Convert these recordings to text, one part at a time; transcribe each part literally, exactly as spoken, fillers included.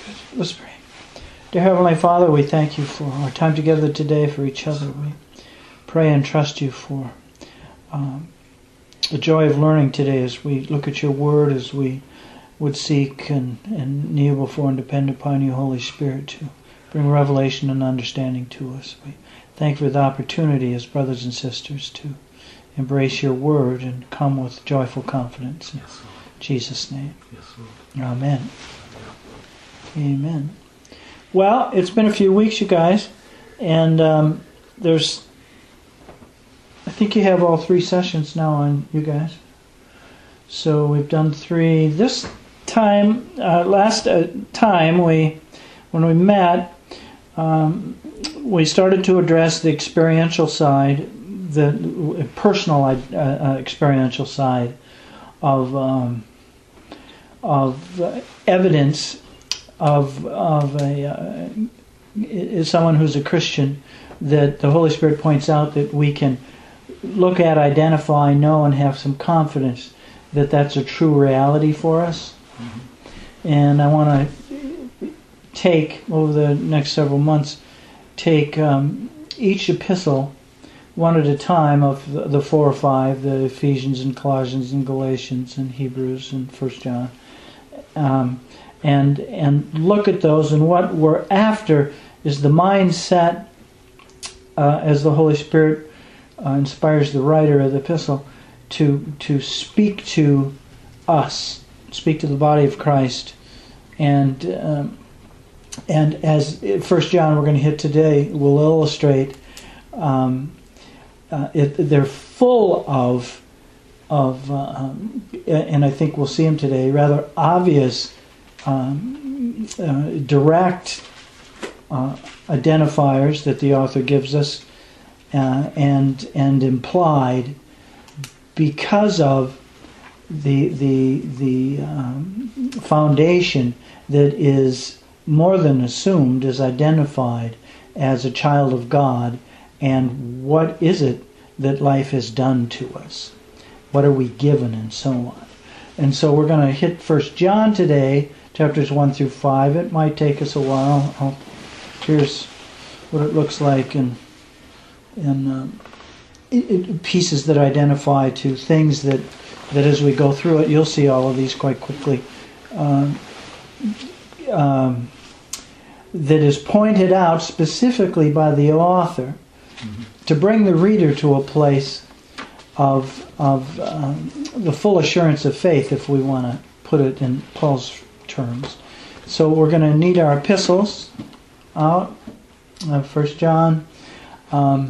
Good. Let's pray. Dear Heavenly Father, we thank you for our time together today, for each other. We pray and trust you for um, the joy of learning today as we look at your word, as we would seek and, and kneel before and depend upon you, Holy Spirit, to bring revelation and understanding to us. We thank you for the opportunity as brothers and sisters to embrace your word and come with joyful confidence. In yes, Jesus' name. Yes, Lord. Amen. Amen. Well, it's been a few weeks, you guys, and um, there's, I think you have all three sessions now on you guys. So we've done three. This time, uh, last uh, time we, when we met, um, we started to address the experiential side, the personal uh, uh, experiential side of um, of uh, evidence of of a uh, is someone who's a Christian, that the Holy Spirit points out that we can look at, identify, know, and have some confidence that that's a true reality for us. Mm-hmm. And I want to take, over the next several months, take um, each epistle one at a time of the, the four or five, the Ephesians and Colossians and Galatians and Hebrews and First John, um, and and look at those, and what we're after is the mindset uh, as the Holy Spirit uh, inspires the writer of the epistle to to speak to us, speak to the body of Christ, and um, and as First John we're going to hit today will illustrate. Um, Uh, it, they're full of, of uh, um, and I think we'll see them today, rather obvious, um, uh, direct uh, identifiers that the author gives us, uh, and and implied because of the the the um, foundation that is more than assumed, is identified as a child of God. And what is it that life has done to us? What are we given, and so on? And so we're going to hit First John today, chapters one through five. It might take us a while. I'll, here's what it looks like in, in um, it, it, pieces that identify to things that, that as we go through it, you'll see all of these quite quickly, um, um, that is pointed out specifically by the author, mm-hmm. to bring the reader to a place of of um, the full assurance of faith, if we want to put it in Paul's terms. So we're going to need our epistles out, uh, First John, um,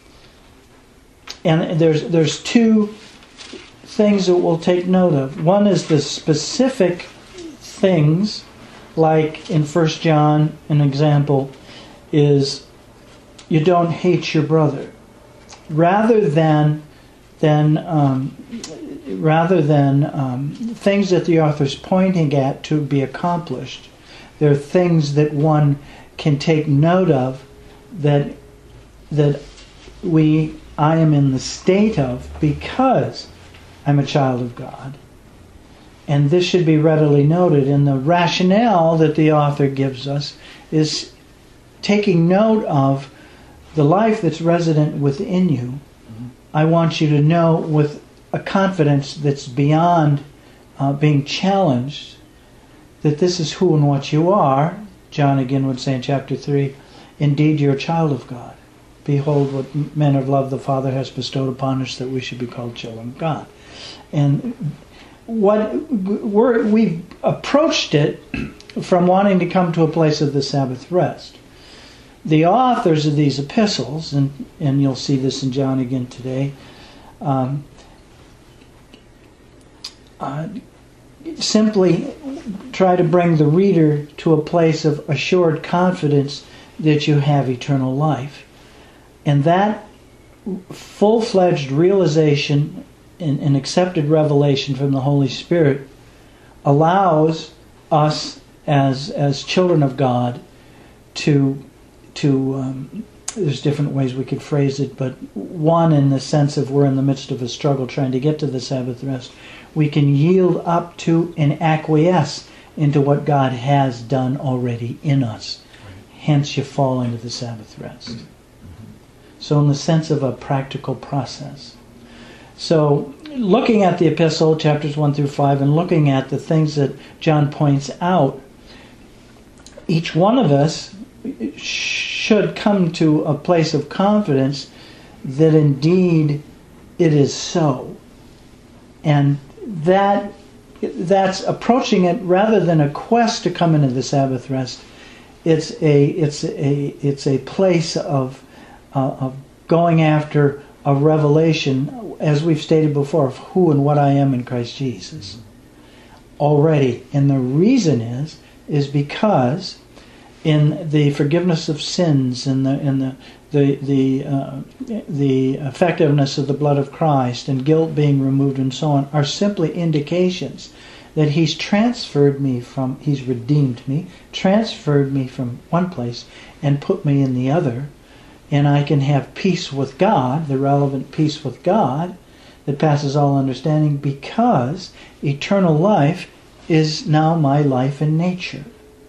and there's there's two things that we'll take note of. One is the specific things, like in First John, an example is, you don't hate your brother, rather than than um, rather than um, things that the author's pointing at to be accomplished. There are things that one can take note of that that we I am in the state of because I'm a child of God, and this should be readily noted. And the rationale that the author gives us is taking note of the life that's resident within you. Mm-hmm. I want you to know with a confidence that's beyond uh, being challenged that this is who and what you are. John again would say in chapter three, indeed you're a child of God. Behold what manner of love the Father has bestowed upon us, that we should be called children of God. And what we're, we've approached it from wanting to come to a place of the Sabbath rest. The authors of these epistles, and, and you'll see this in John again today, um, uh, simply try to bring the reader to a place of assured confidence that you have eternal life. And that full-fledged realization and, and accepted revelation from the Holy Spirit allows us as as children of God to to um, there's different ways we could phrase it, but one in the sense of we're in the midst of a struggle trying to get to the Sabbath rest, we can yield up to and acquiesce into what God has done already in us. Right. Hence you fall into the Sabbath rest. Mm-hmm. So in the sense of a practical process. So looking at the epistle, chapters one through five, and looking at the things that John points out, each one of us should come to a place of confidence that indeed it is so. And that that's approaching it rather than a quest to come into the Sabbath rest. It's a it's a it's a place of uh, of going after a revelation, as we've stated before, of who and what I am in Christ Jesus already. And the reason is is because in the forgiveness of sins, in the in the the the uh, the effectiveness of the blood of Christ, and guilt being removed, and so on, are simply indications that He's transferred me from, He's redeemed me, transferred me from one place and put me in the other, and I can have peace with God, the relevant peace with God that passes all understanding, because eternal life is now my life in nature.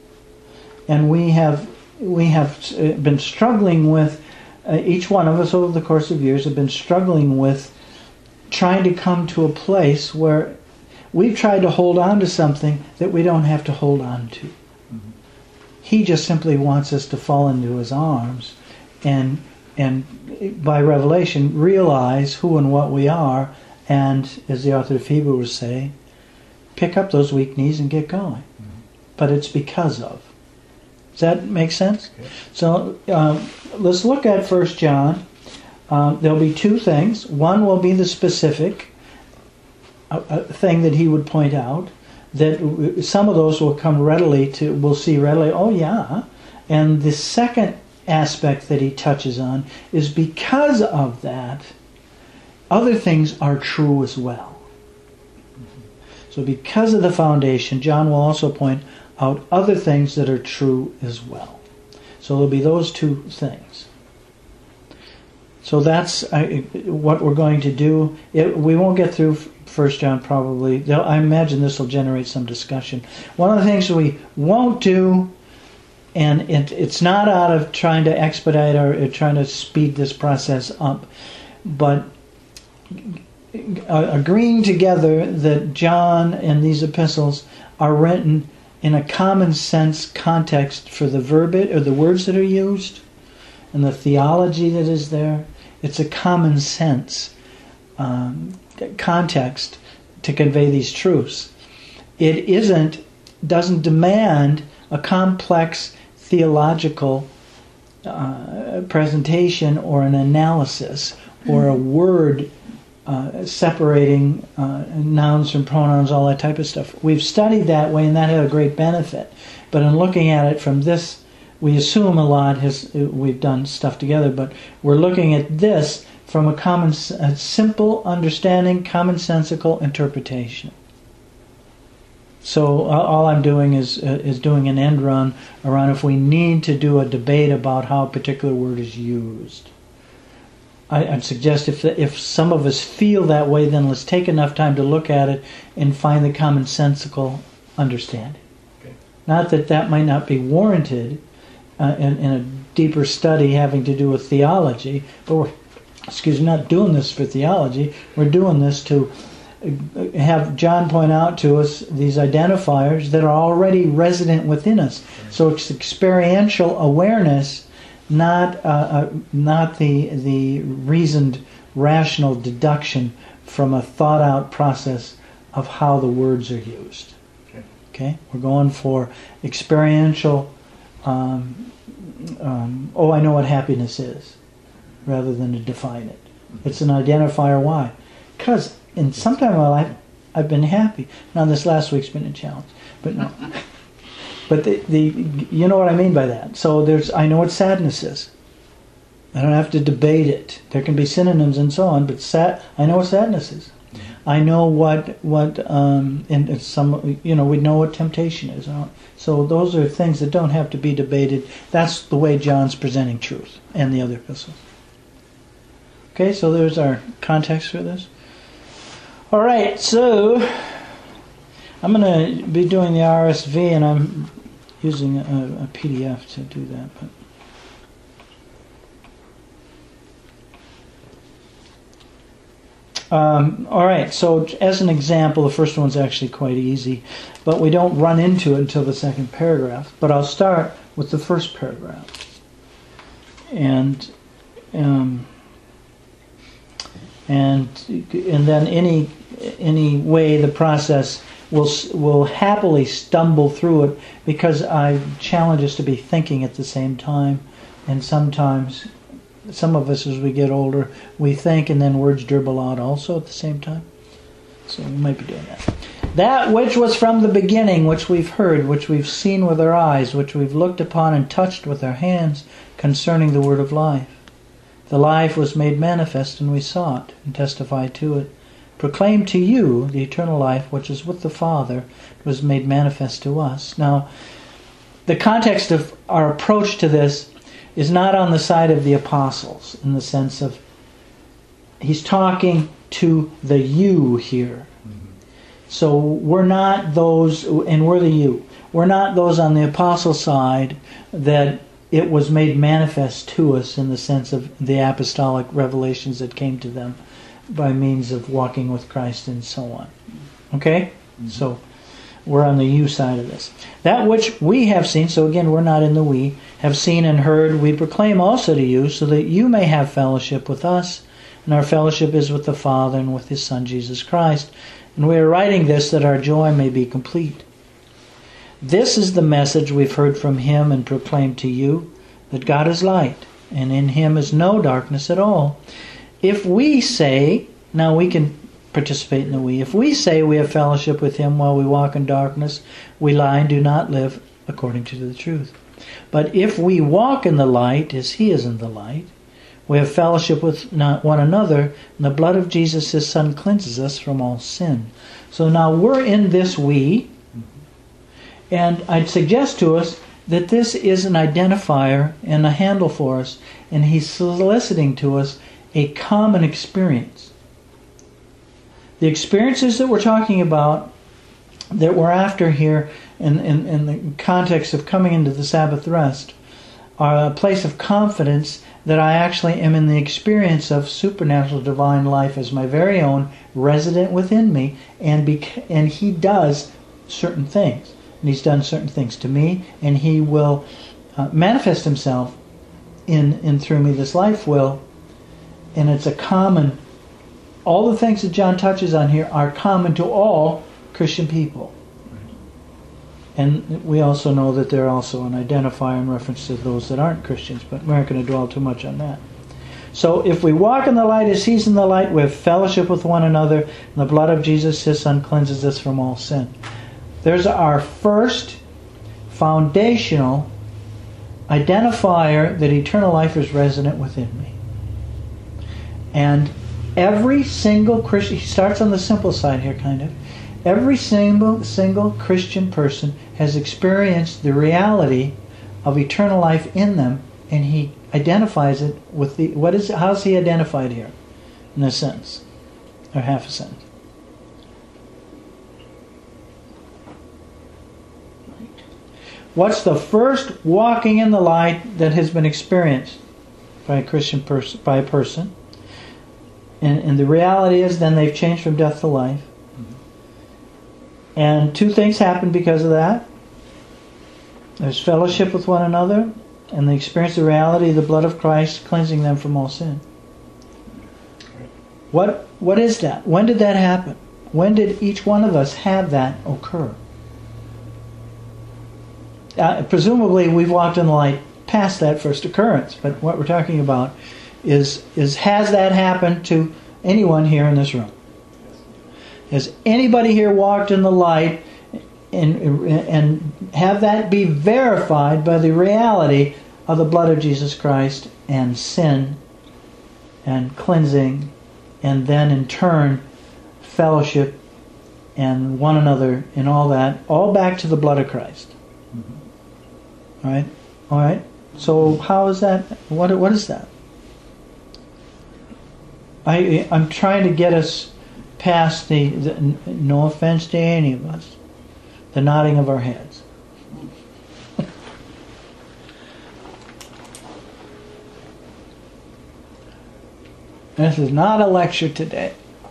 And we have we have been struggling with, uh, each one of us over the course of years have been struggling with trying to come to a place where we've tried to hold on to something that we don't have to hold on to. Mm-hmm. He just simply wants us to fall into His arms and and by revelation realize who and what we are, and, as the author of Hebrews would say, pick up those weak knees and get going. Mm-hmm. But it's because of. Does that make sense? Okay. So um, let's look at First John. Um, there'll be two things. One will be the specific uh, uh, thing that he would point out. That w- some of those will come readily to, we'll see readily, oh yeah. And the second aspect that he touches on is because of that, other things are true as well. Mm-hmm. So because of the foundation, John will also point out other things that are true as well. So there'll be those two things. So that's uh, what we're going to do. It, we won't get through First John probably. They'll, I imagine this will generate some discussion. One of the things we won't do, and it, it's not out of trying to expedite or, or trying to speed this process up, but uh, agreeing together that John and these epistles are written in a common sense context for the verbiage or the words that are used and the theology that is there. It's a common sense um, context to convey these truths. It isn't, doesn't demand a complex theological uh, presentation or an analysis or a word Uh, separating uh, nouns from pronouns, all that type of stuff. We've studied that way, and that had a great benefit. But in looking at it from this, we assume a lot has we've done stuff together, but we're looking at this from a common, a simple understanding, commonsensical interpretation. So uh, all I'm doing is uh, is doing an end run around if we need to do a debate about how a particular word is used. I, I'd suggest if the, if some of us feel that way, then let's take enough time to look at it and find the commonsensical understanding. Okay. Not that that might not be warranted uh, in, in a deeper study having to do with theology, but we're, excuse me, not doing this for theology. We're doing this to have John point out to us these identifiers that are already resident within us. Okay. So it's experiential awareness, not uh, uh, not the the reasoned, rational deduction from a thought-out process of how the words are used. Okay, okay? We're going for experiential, um, um, oh, I know what happiness is, rather than to define it. It's an identifier. Why? Because in some time in my life, I've been happy. Now, this last week's been a challenge, but no. But the, the you know what I mean by that. So there's I know what sadness is. I don't have to debate it. There can be synonyms and so on, but sad, I know what sadness is. Mm-hmm. I know what what um and it's some you know we know what temptation is. So those are things that don't have to be debated. That's the way John's presenting truth and the other epistles. Okay, so there's our context for this. All right, so I'm going to be doing the R S V, and I'm using a, a P D F to do that. But Um, all right, so as an example, the first one's actually quite easy, but we don't run into it until the second paragraph. But I'll start with the first paragraph. And um, and and then any any way the process will will happily stumble through it, because I challenge us to be thinking at the same time, and sometimes some of us, as we get older, we think and then words dribble out also at the same time. So we might be doing that. That which was from the beginning, which we've heard, which we've seen with our eyes, which we've looked upon and touched with our hands, concerning the word of life. The life was made manifest, and we saw it, and testified to it. Proclaimed to you the eternal life, which is with the Father, was made manifest to us. Now, the context of our approach to this is not on the side of the apostles, in the sense of he's talking to the you here. Mm-hmm. So we're not those, and we're the you. We're not those on the apostle side that it was made manifest to us in the sense of the apostolic revelations that came to them by means of walking with Christ and so on. Okay? Mm-hmm. So we're on the you side of this. That which we have seen, so again, we're not in the we, have seen and heard, we proclaim also to you, so that you may have fellowship with us. And our fellowship is with the Father and with His Son, Jesus Christ. And we are writing this that our joy may be complete. This is the message we've heard from Him and proclaimed to you, that God is light, and in Him is no darkness at all. If we say, now we can participate in the we, if we say we have fellowship with Him while we walk in darkness, we lie and do not live according to the truth. But if we walk in the light as He is in the light, we have fellowship with one another, and the blood of Jesus, His Son, cleanses us from all sin. So now we're in this we, and I'd suggest to us that this is an identifier and a handle for us, and He's soliciting to us a common experience. The experiences that we're talking about, that we're after here in, in, in the context of coming into the Sabbath rest, are a place of confidence that I actually am in the experience of supernatural divine life as my very own, resident within me, and bec- and He does certain things. And He's done certain things to me, and He will uh, manifest Himself in and through me. This life will, and it's a common, all the things that John touches on here are common to all Christian people. And we also know that they're also an identifier in reference to those that aren't Christians, but we aren't going to dwell too much on that. So if we walk in the light as He's in the light, we have fellowship with one another, and the blood of Jesus, His Son, cleanses us from all sin. There's our first foundational identifier that eternal life is resident within me. And every single Christian, he starts on the simple side here kind of, every single single Christian person has experienced the reality of eternal life in them, and he identifies it with the, what is it, how's he identified here? In a sentence, or half a sentence. What's the first walking in the light that has been experienced by a Christian person, by a person? And, and the reality is then they've changed from death to life. And two things happen because of that. There's fellowship with one another, and they experience the reality of the blood of Christ cleansing them from all sin. What What is that? When did that happen? When did each one of us have that occur? Uh, presumably we've walked in the light past that first occurrence, but what we're talking about is, is has that happened to anyone here in this room? Has anybody here walked in the light and, and have that be verified by the reality of the blood of Jesus Christ and sin and cleansing, and then in turn fellowship and one another and all that, all back to the blood of Christ? Mm-hmm. All right? All right? So how is that? What What is that? I, I'm trying to get us past the, the, no offense to any of us, the nodding of our heads. This is not a lecture today.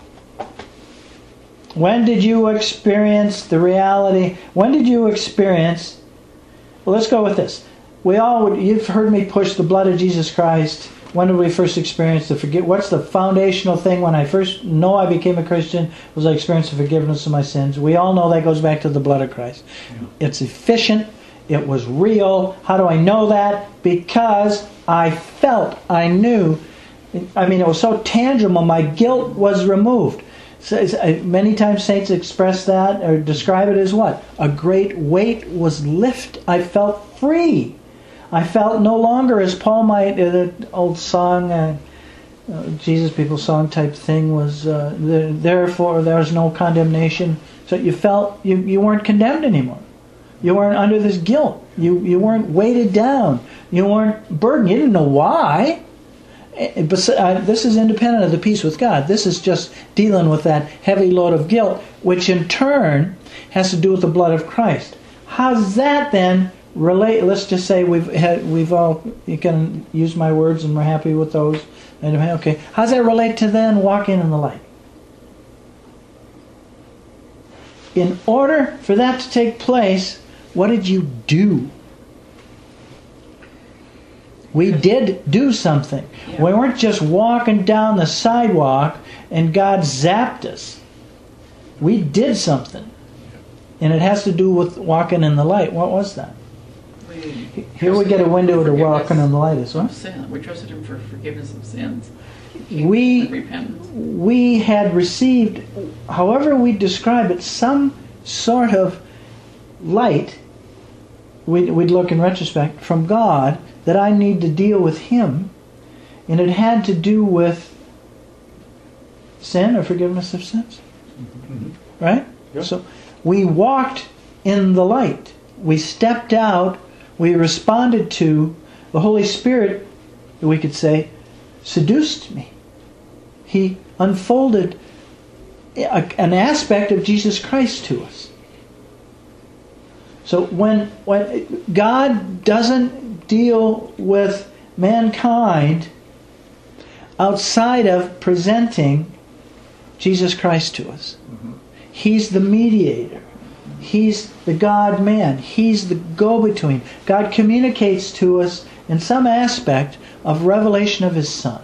When did you experience the reality? When did you experience... Well, let's go with this. We all would, you've heard me push the blood of Jesus Christ. When did we first experience the forgive? What's the foundational thing? When I first know I became a Christian, was I experienced the forgiveness of my sins. We all know that goes back to the blood of Christ. Yeah. It's efficient. It was real. How do I know that? Because I felt, I knew. I mean, it was so tangible. My guilt was removed. So, many times saints express that or describe it as what? A great weight was lifted. I felt free. I felt no longer, as Paul might, uh, the old song, uh, uh, Jesus People song type thing was, uh, the, therefore there was no condemnation. So you felt you, you weren't condemned anymore. You weren't under this guilt. You, you weren't weighted down. You weren't burdened. You didn't know why. But uh, this is independent of the peace with God. This is just dealing with that heavy load of guilt, which in turn has to do with the blood of Christ. How's that then relate? Let's just say we've had, we've all, you can use my words and we're happy with those. And okay, how's that relate to then walking in the light? In order for that to take place, what did you do? We did do something. Yeah. We weren't just walking down the sidewalk and God zapped us. We did something. And it has to do with walking in the light. What was that? We Here we get a window to walking in the light as well. Sin. We trusted Him for forgiveness of sins. We, we had received, however we describe it, some sort of light, we'd, we'd look in retrospect, from God, that I need to deal with Him, and it had to do with sin or forgiveness of sins. Mm-hmm. Right? Yep. So we walked in the light. We stepped out. We responded to the Holy Spirit, we could say, seduced me. He unfolded a, an aspect of Jesus Christ to us. So when when God doesn't deal with mankind outside of presenting Jesus Christ to us. Mm-hmm. He's the mediator. He's the God-man. He's the go-between. God communicates to us in some aspect of revelation of His Son.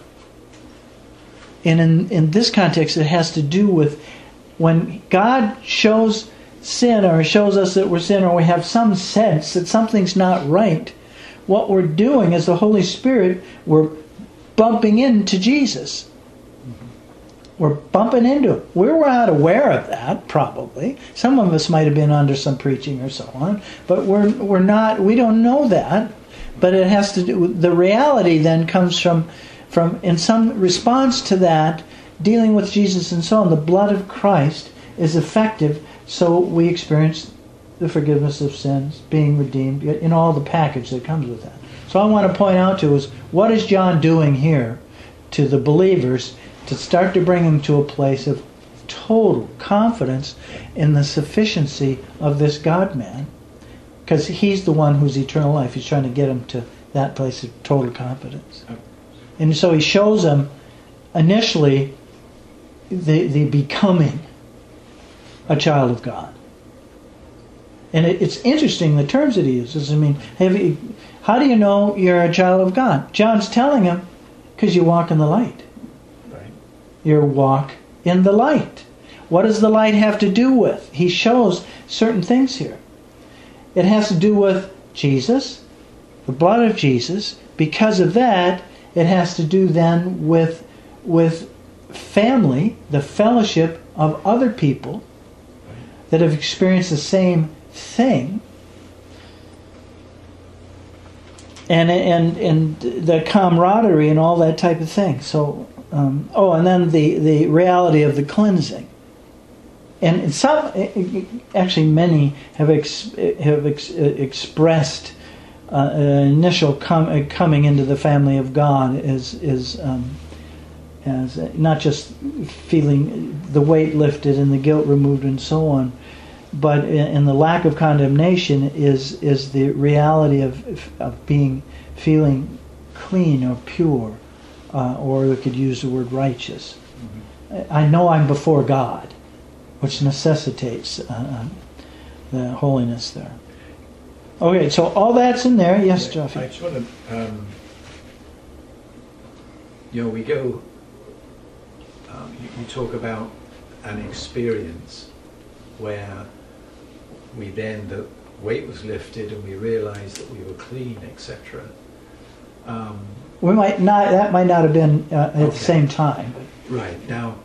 And in, in this context, it has to do with when God shows sin or shows us that we're sin or we have some sense that something's not right, what we're doing as the Holy Spirit, we're bumping into Jesus. We're bumping into Him. We were not aware of that, probably. Some of us might have been under some preaching or so on, but we're we're not. We don't know that. But it has to do. The reality then comes from, from in some response to that, dealing with Jesus and so on. The blood of Christ is effective, so we experience the forgiveness of sins, being redeemed, in all the package that comes with that. So I want to point out to us, what is John doing here to the believers to start to bring them to a place of total confidence in the sufficiency of this God-man? Because He's the one who's eternal life. He's trying to get them to that place of total confidence. And so He shows them initially the, the becoming a child of God. And it, it's interesting the terms that He uses. I mean, have you, how do you know you're a child of God? John's telling him, because you walk in the light. Right. You walk in the light. What does the light have to do with? He shows certain things here. It has to do with Jesus, the blood of Jesus. Because of that, it has to do then with, with family, the fellowship of other people that have experienced the same thing, and and and the camaraderie and all that type of thing. So, um, oh, and then the, the reality of the cleansing. And some, actually, many have ex, have ex, expressed uh, initial com, coming into the family of God is is um, as not just feeling the weight lifted and the guilt removed and so on. but in, in the lack of condemnation is is the reality of of being feeling clean or pure, uh, or we could use the word righteous. Mm-hmm. I know I'm before God, which necessitates uh, the holiness there. Okay, so all that's in there. Yes, yeah, Jeffy. I just want to, um, you know, we go, um, you, you talk about an experience where we then, the weight was lifted and we realized that we were clean, et cetera. Um, we might not, that might not have been uh, at okay. the same time. Right. Now,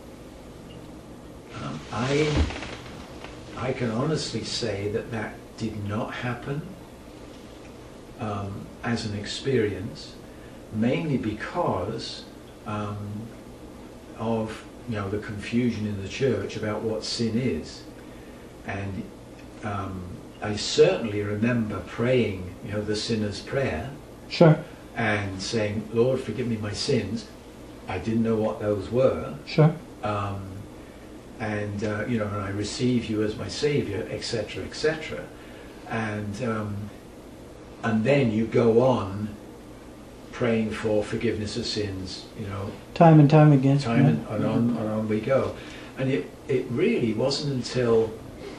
um, I, I can honestly say that that did not happen um, as an experience, mainly because um, of, you know, the confusion in the church about what sin is. And um, I certainly remember praying, you know, the sinner's prayer. Sure. And saying, Lord, forgive me my sins. I didn't know what those were. Sure. Um, and, uh, you know, and I receive you as my Savior, et cetera, et cetera. And, um, and then you go on praying for forgiveness of sins, you know. Time and time again. Time yeah. and, and on and on we go. And it, it really wasn't until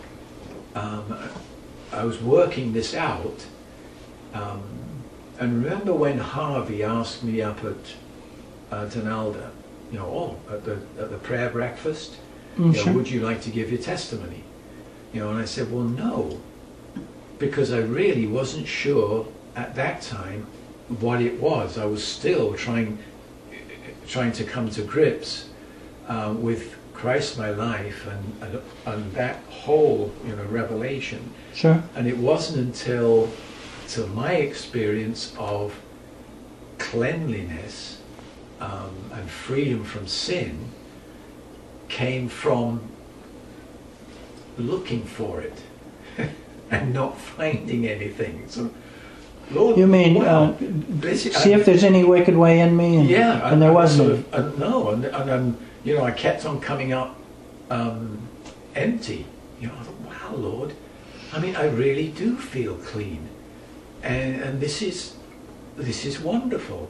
um, I was working this out. Um, and remember when Harvey asked me up at uh, Donalda, you know, oh, at the, at the prayer breakfast, mm, you know, sure. would you like to give your testimony? You know, and I said, well, no, because I really wasn't sure at that time what it was. I was still trying trying to come to grips uh, with Christ my life and, and and that whole, you know, revelation. Sure. And it wasn't until till my experience of cleanliness um, and freedom from sin came from looking for it and not finding anything. So, Lord, you mean well, uh, this, see I, if there's any wicked way in me? And, yeah, and I, there I wasn't. Sort of, uh, no, and, and um, you know, I kept on coming up um, empty. You know, I thought, wow, Lord, I mean, I really do feel clean, and and this is this is wonderful.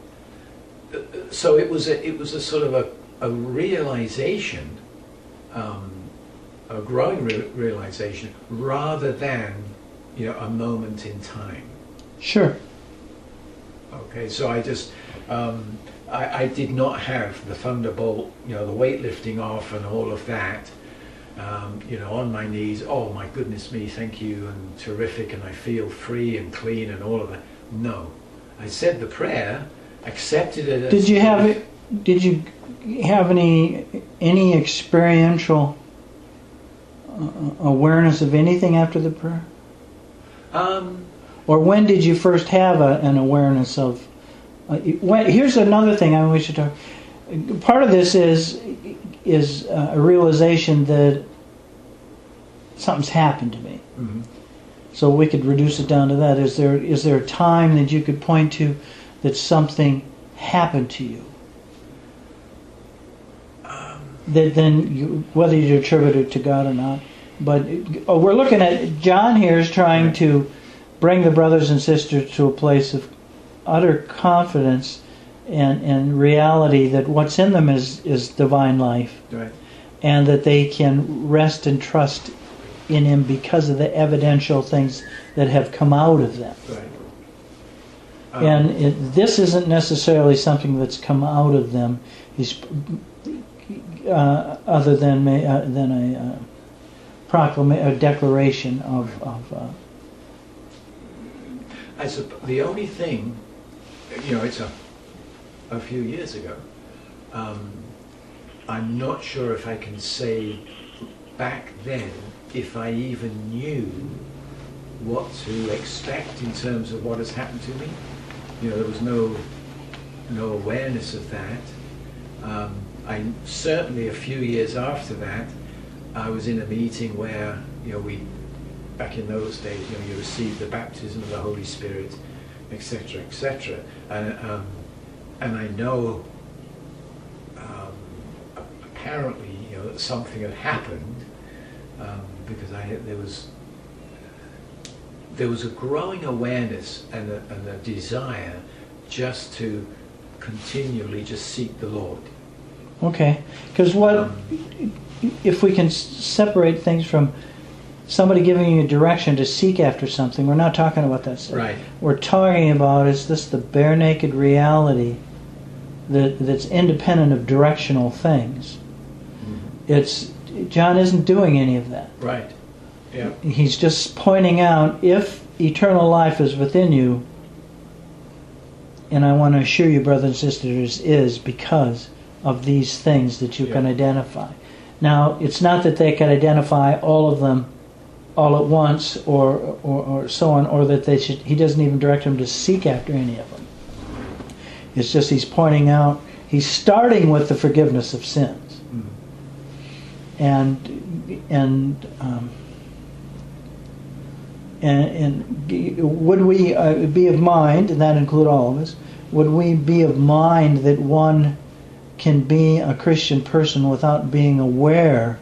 So it was a it was a sort of a, a realization, um, a growing re- realization, rather than, you know, a moment in time. Sure. Okay, so I just, um, I, I did not have the thunderbolt, you know, the weightlifting off and all of that, um, you know, on my knees, oh my goodness me, thank you, and terrific, and I feel free and clean and all of that. No. I said the prayer, accepted it as... Did you have it, did you have any, any experiential uh, awareness of anything after the prayer? Um... Or when did you first have a, an awareness of... Uh, when, here's another thing I wish to talk... Part of this is is uh, a realization that something's happened to me. Mm-hmm. So we could reduce it down to that. Is there is there a time that you could point to that something happened to you? Um, that then, you, whether you attribute it to God or not. But oh, we're looking at... John here is trying right. to bring the brothers and sisters to a place of utter confidence and, and reality that what's in them is, is divine life. Right. And that they can rest and trust in Him because of the evidential things that have come out of them. Right. Um, and it, this isn't necessarily something that's come out of them, He's, uh, other than, uh, than a uh, proclamation, a declaration of... Right. of uh, I supp- the only thing, you know, it's a, a few years ago. Um, I'm not sure if I can say back then if I even knew what to expect in terms of what has happened to me. You know, there was no no awareness of that. Um, I certainly a few years after that, I was in a meeting where, you know, we. Back in those days, you know, you received the baptism of the Holy Spirit, et cetera, et cetera. And, um, and I know, um, apparently, you know, that something had happened um, because I there was there was a growing awareness and a, and a desire just to continually just seek the Lord. Okay, because what Um, if we can s- separate things from somebody giving you direction to seek after something? We're not talking about that stuff. Right. We're talking about, is this the bare naked reality that that's independent of directional things? It's John isn't doing any of that. Right. Yeah. He's just pointing out, if eternal life is within you, and I want to assure you, brothers and sisters, is because of these things that you Yeah. can identify. Now, it's not that they can identify all of them all at once, or, or, or so on, or that they should. He doesn't even direct them to seek after any of them. It's just he's pointing out, he's starting with the forgiveness of sins. Mhm. And and um, and, and would we uh, be of mind, and that include all of us, would we be of mind that one can be a Christian person without being aware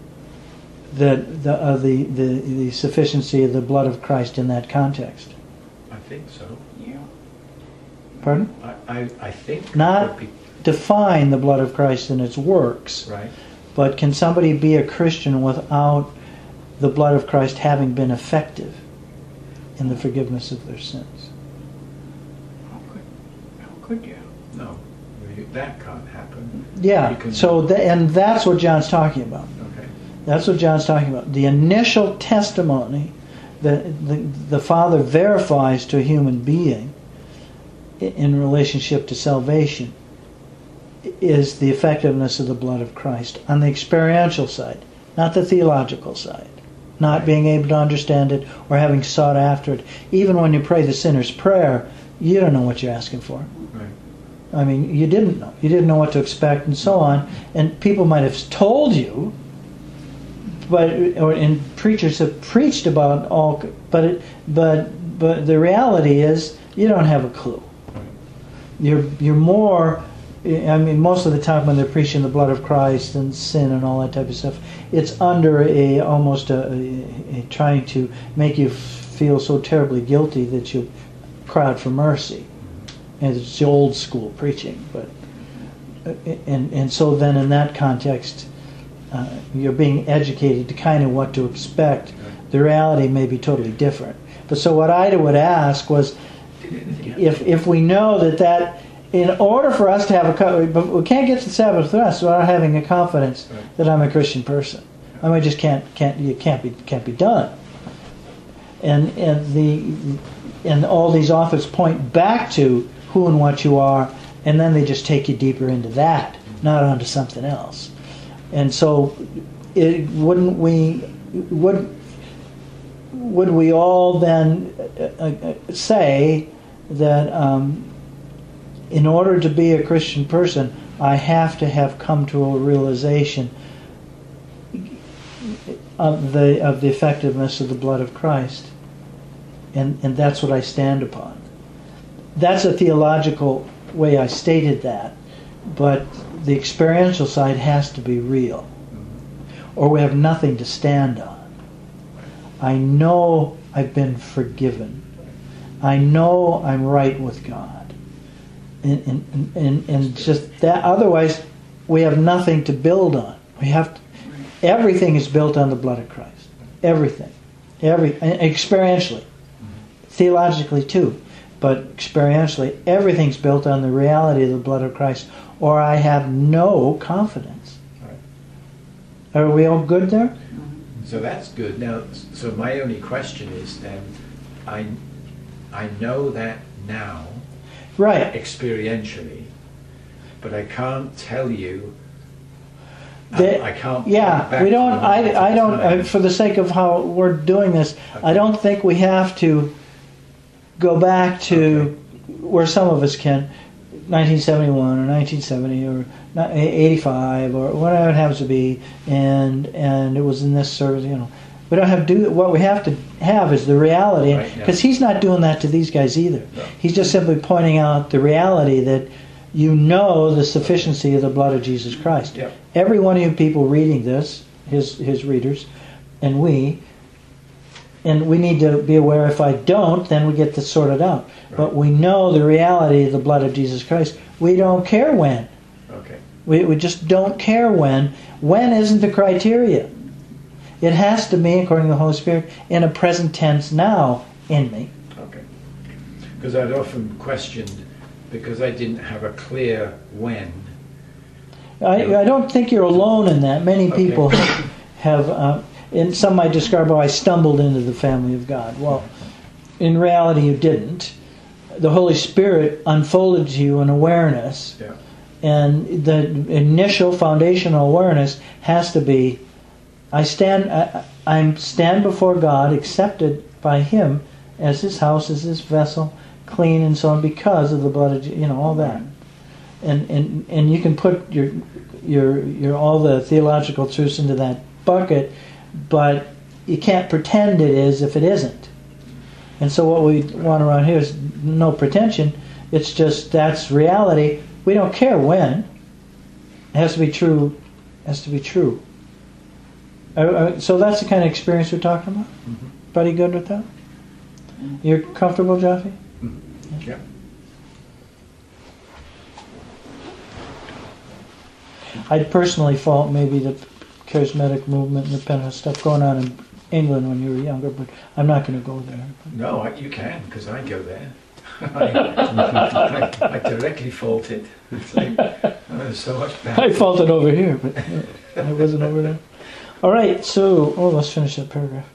that the, of the, the the sufficiency of the blood of Christ in that context? I think so. Yeah. Pardon? I, I, I think Not that pe- define the blood of Christ and its works, right. but can somebody be a Christian without the blood of Christ having been effective in the forgiveness of their sins? How could, how could you? No, you- that can't happen. Yeah, You can- so th- and that's what John's talking about. Okay. That's what John's talking about. The initial testimony that the, the Father verifies to a human being i- in relationship to salvation is the effectiveness of the blood of Christ on the experiential side, not the theological side. Not Right. being able to understand it or having sought after it. Even when you pray the sinner's prayer, you don't know what you're asking for. Right. I mean, you didn't know. You didn't know what to expect and so on. And people might have told you, but or and preachers have preached about all, but it, but but the reality is you don't have a clue. Right. You're you're more. I mean, most of the time when they're preaching the blood of Christ and sin and all that type of stuff, it's under a almost a, a, a trying to make you feel so terribly guilty that you cry out for mercy. And it's the old school preaching, but and and so then in that context, uh, you're being educated to kind of what to expect. The reality may be totally different. But so what I would ask was, if if we know that that in order for us to have a co- but we can't get to the Sabbath rest without having a confidence Right. that I'm a Christian person. I mean, just can't can't you can't be can't be done. And and the and all these authors point back to who and what you are, and then they just take you deeper into that, not onto something else. And so, it, wouldn't we would would we all then uh, uh, say that um, in order to be a Christian person, I have to have come to a realization of the of the effectiveness of the blood of Christ, and and that's what I stand upon. That's a theological way I stated that, but the experiential side has to be real, or we have nothing to stand on. I know I've been forgiven. I know I'm right with God, and and and, and just that. Otherwise, we have nothing to build on. We have to, everything is built on the blood of Christ. Everything, every experientially, theologically too. But experientially, everything's built on the reality of the blood of Christ, or I have no confidence. Right. Are we all good there? So that's good. Now, so my only question is then, I, I know that now, Right. experientially, but I can't tell you. The- I, I can't. point Yeah, back we to don't. the moment I. I in don't. time. Uh, for the sake of how we're doing this, I Okay. don't think we have to go back to where some of us can, nineteen seventy-one or nineteen seventy or eighty-five or whatever it happens to be, and and it was in this service. You know, we don't have to do. What we have to have is the reality, Right, yeah. because he's not doing that to these guys either. No. He's just simply pointing out the reality that you know the sufficiency of the blood of Jesus Christ. Yep. Every one of you people reading this, his his readers, and we, and we need to be aware if I don't, then we get this sorted out. Right. But we know the reality of the blood of Jesus Christ. We don't care when. Okay. We, we just don't care when. When isn't the criteria. It has to be, according to the Holy Spirit, in a present tense now in me. Okay. Because I'd often questioned, because I didn't have a clear when. I, I don't think you're alone in that. Many Okay. people have, uh, and some might describe how I stumbled into the family of God. Well, in reality you didn't. The Holy Spirit unfolded to you an awareness, Yeah. and the initial foundational awareness has to be, I stand, I, I stand before God, accepted by Him as His house, as His vessel, clean and so on, because of the blood of, Je- you know, all that. And, and and you can put your your your all the theological truths into that bucket, but you can't pretend it is if it isn't. And so what we want around here is no pretension. It's just that's reality. We don't care when. It has to be true. It has to be true. Uh, uh, so that's the kind of experience we're talking about. Mm-hmm. Everybody good with that? You're comfortable, Jaffe? Mm-hmm. Yeah. I'd personally fault maybe the charismatic movement and the Pentecost stuff going on in England when you were younger, but I'm not going to go there. No, I, you can, because I go there. I, I, I directly fault it. It's like, oh, there's so much bad. I faulted over here, but I wasn't over there. All right, so, oh, let's finish that paragraph.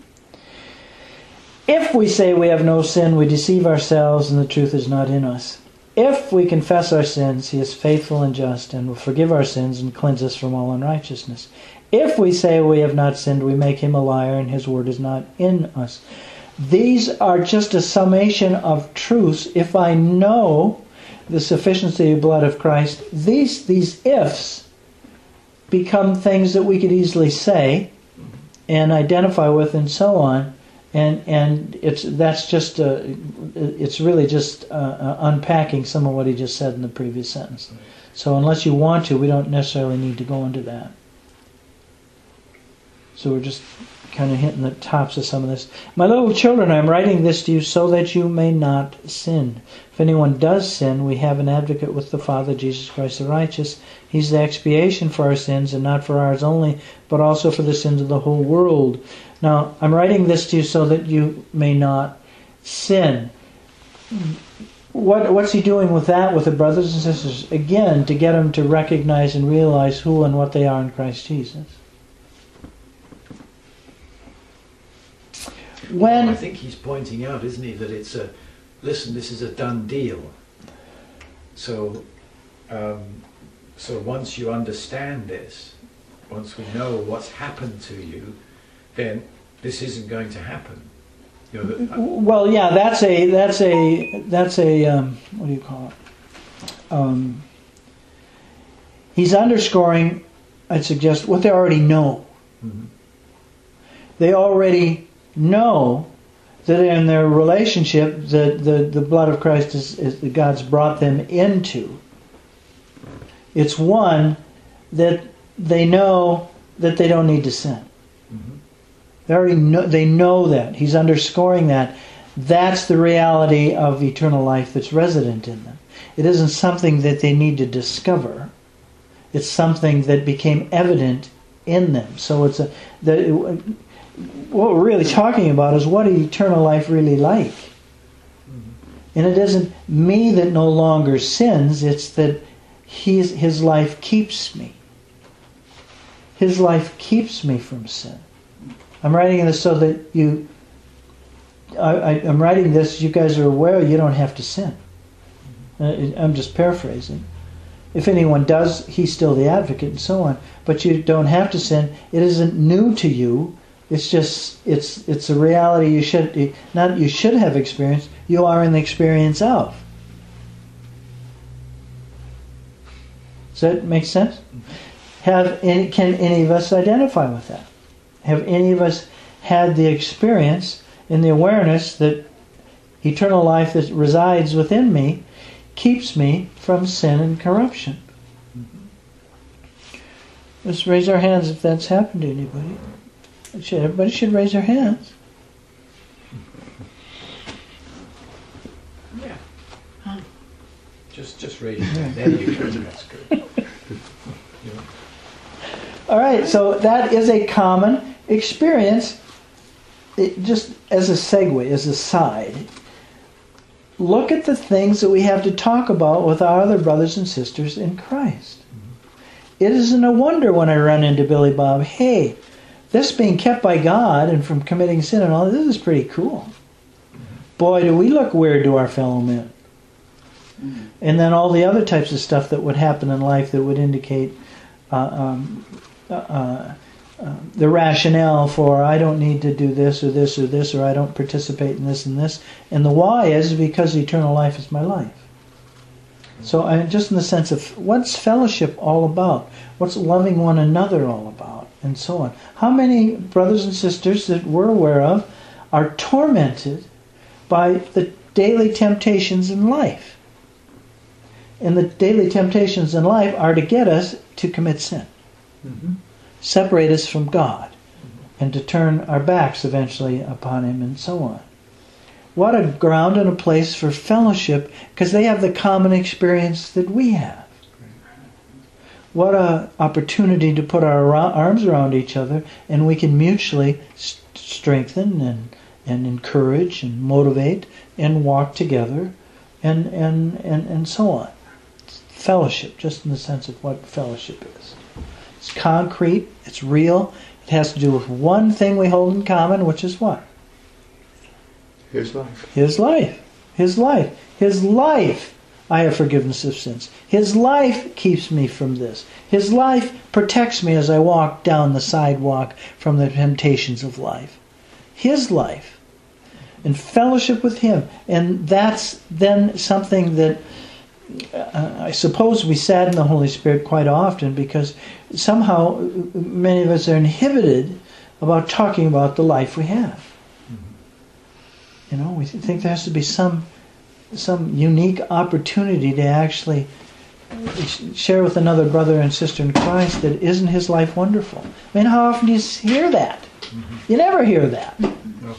If we say we have no sin, we deceive ourselves and the truth is not in us. If we confess our sins, He is faithful and just and will forgive our sins and cleanse us from all unrighteousness. If we say we have not sinned, we make Him a liar and His word is not in us. These are just a summation of truths. If I know the sufficiency of the blood of Christ, these these ifs become things that we could easily say and identify with and so on. And and it's that's just uh, it's really just uh, uh, unpacking some of what he just said in the previous sentence. So unless you want to, we don't necessarily need to go into that. So we're just kind of hitting the tops of some of this. My little children, I am writing this to you so that you may not sin. If anyone does sin, we have an advocate with the Father, Jesus Christ the righteous. He's the expiation for our sins, and not for ours only, but also for the sins of the whole world. Now, I'm writing this to you so that you may not sin. What, what's he doing with that, with the brothers and sisters? Again, to get them to recognize and realize who and what they are in Christ Jesus. When I think he's pointing out, isn't he, that it's a, listen, this is a done deal. So, um, so once you understand this, once we know what's happened to you, then this isn't going to happen. You know, that, uh, Well, yeah, that's a that's a that's a um, what do you call it? Um, he's underscoring, I'd suggest, what they already know. mm-hmm. They already know that in their relationship, that the, the blood of Christ is, is God's brought them into. It's one that they know that they don't need to sin. Mm-hmm. They already know, they know that. He's underscoring that. That's the reality of eternal life that's resident in them. It isn't something that they need to discover. It's something that became evident in them. So it's a the, what we're really talking about is what is eternal life really like. Mm-hmm. And it isn't me that no longer sins. It's that his his life keeps me. His life keeps me from sin. I'm writing this so that you, I, I, I'm writing this, you guys are aware you don't have to sin. Uh, I'm just paraphrasing. If anyone does, he's still the advocate and so on. But you don't have to sin. It isn't new to you. It's just, it's it's a reality you should, not you should have experienced, you are in the experience of. Does that make sense? Have any, can any of us identify with that? Have any of us had the experience and the awareness that eternal life that resides within me keeps me from sin and corruption? Mm-hmm. Let's raise our hands if that's happened to anybody. Should, everybody should raise their hands. Yeah. Huh. Just, just raise your hand. There you go. That's good. You know. All right, so that is a common experience. It, just as a segue, as a side, look at the things that we have to talk about with our other brothers and sisters in Christ. It isn't a wonder when I run into Billy Bob, hey, this being kept by God and from committing sin and all, this is pretty cool. Boy, do we look weird to our fellow men. Mm-hmm. And then all the other types of stuff that would happen in life that would indicate uh, um, uh, uh, uh, the rationale for I don't need to do this or this or this, or I don't participate in this and this. And the why is because eternal life is my life. So I, just in the sense of what's fellowship all about? What's loving one another all about? And so on. How many brothers and sisters that we're aware of are tormented by the daily temptations in life? And the daily temptations in life are to get us to commit sin. Mm-hmm. Separate us from God. Mm-hmm. And to turn our backs eventually upon Him and so on. What a ground and a place for fellowship, because they have the common experience that we have. What a opportunity to put our arms around each other, and we can mutually st- strengthen and, and encourage and motivate and walk together and, and, and, and so on. It's fellowship, just in the sense of what fellowship is. It's concrete, it's real, it has to do with one thing we hold in common, which is what? His life. His life. His life. His life. I have forgiveness of sins. His life keeps me from this. His life protects me as I walk down the sidewalk from the temptations of life. His life. And fellowship with Him. And that's then something that uh, I suppose we sadden the Holy Spirit quite often, because somehow many of us are inhibited about talking about the life we have. You know, we think there has to be some some unique opportunity to actually share with another brother and sister in Christ that isn't his life wonderful. I mean, how often do you hear that? Mm-hmm. You never hear that. No.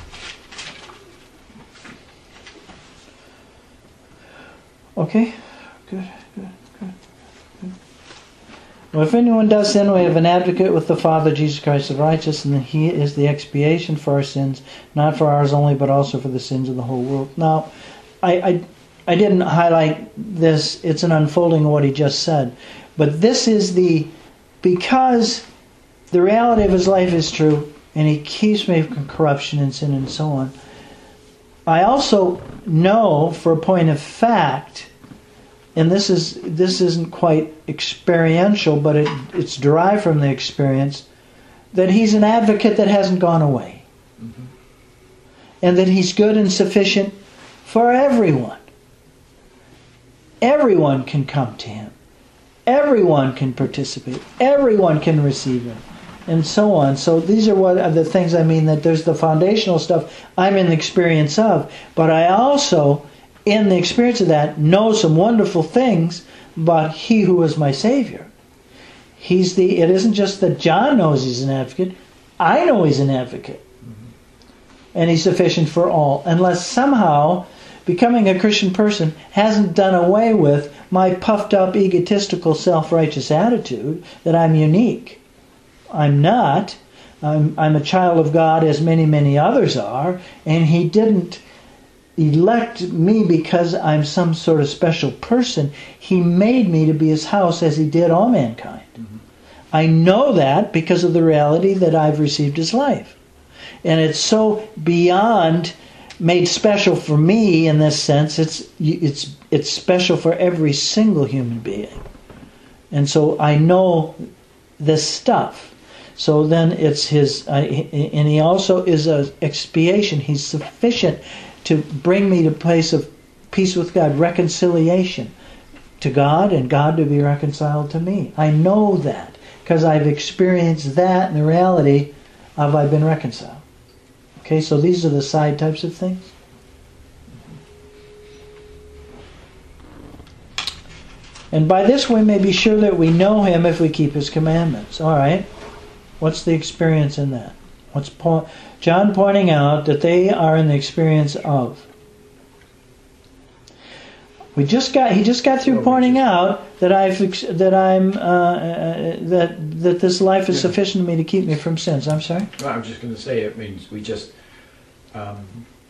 Okay, good, good, good, good. Well, if anyone does sin, we have an advocate with the Father, Jesus Christ the righteous, and He is the expiation for our sins, not for ours only, but also for the sins of the whole world. Now, I, I, I didn't highlight this. It's an unfolding of what he just said. But this is the, because the reality of his life is true, and He keeps me from corruption and sin and so on. I also know, for a point of fact, and this is this isn't quite experiential, but it, it's derived from the experience, that he's an advocate that hasn't gone away. Mm-hmm. And that he's good and sufficient for everyone. Everyone can come to him. Everyone can participate. Everyone can receive him. And so on. So these are what are the things I mean, that there's the foundational stuff I'm in the experience of, but I also, in the experience of that, know some wonderful things about He who is my Savior. He's the. It isn't just that John knows he's an advocate. I know he's an advocate. Mm-hmm. And he's sufficient for all. Unless somehow becoming a Christian person hasn't done away with my puffed up, egotistical, self-righteous attitude that I'm unique. I'm not. I'm, I'm a child of God as many, many others are. And He didn't elect me because I'm some sort of special person. He made me to be His house as He did all mankind. Mm-hmm. I know that because of the reality that I've received His life. And it's so beyond made special for me in this sense. It's it's it's special for every single human being. And so I know this stuff. So then it's His, uh, and He also is an expiation. He's sufficient to bring me to a place of peace with God, reconciliation to God, and God to be reconciled to me. I know that because I've experienced that in the reality of I've been reconciled. Okay, so these are the side types of things. And by this we may be sure that we know Him if we keep His commandments. All right. What's the experience in that? What's po- John pointing out that they are in the experience of? We just got. He just got through Well, we pointing just- out that I've ex- that I'm uh, uh, that that this life is Yeah. sufficient to me to keep me from sins. I'm sorry. Well, I'm just going to say it means we just um,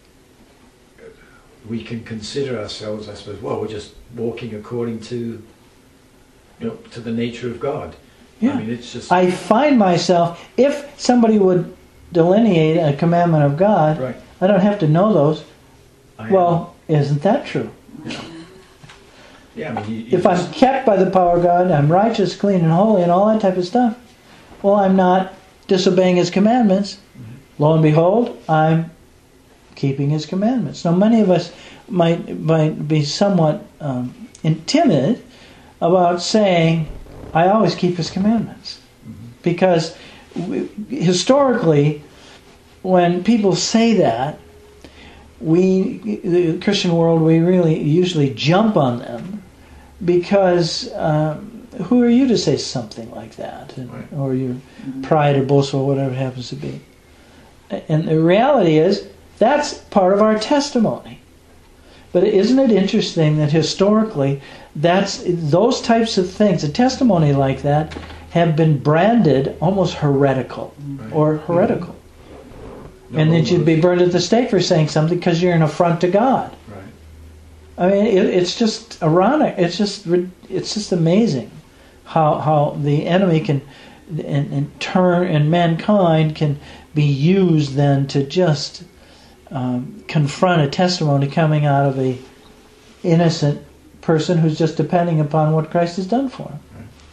we can consider ourselves, I suppose. Well, we're just walking according to you know to the nature of God. Yeah. I mean, it's just I find myself, if somebody would delineate a commandment of God, right. I don't have to know those. I Well, isn't that true? am, yeah. I mean, you, you If I'm just- kept by the power of God, I'm righteous, clean, and holy, and all that type of stuff, well, I'm not disobeying His commandments. Mm-hmm. Lo and behold, I'm keeping His commandments. Now, many of us might might be somewhat um, timid about saying, I always keep His commandments. Because we, historically, when people say that, we, the Christian world, we really usually jump on them because um, who are you to say something like that? And, Right. or your pride or boast or whatever it happens to be. And the reality is, that's part of our testimony. But isn't it interesting that historically, that's those types of things, a testimony like that, have been branded almost heretical Right. or heretical. No, and then you'd be almost. burned at the stake for saying something because you're an affront to God. Right. I mean, it, it's just ironic. It's just it's just amazing how how the enemy can and, and turn and mankind can be used then to just um, confront a testimony coming out of a innocent person who's just depending upon what Christ has done for him.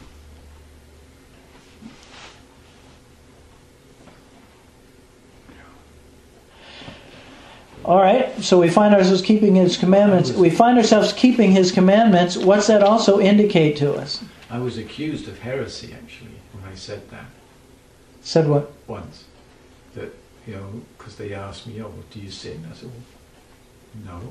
All right, so we find ourselves keeping His commandments. We find ourselves keeping His commandments. What's that also indicate to us? I was accused of heresy actually when I said that Said what? once. That you know, because they asked me, "Oh, do you sin?" I said, "Well,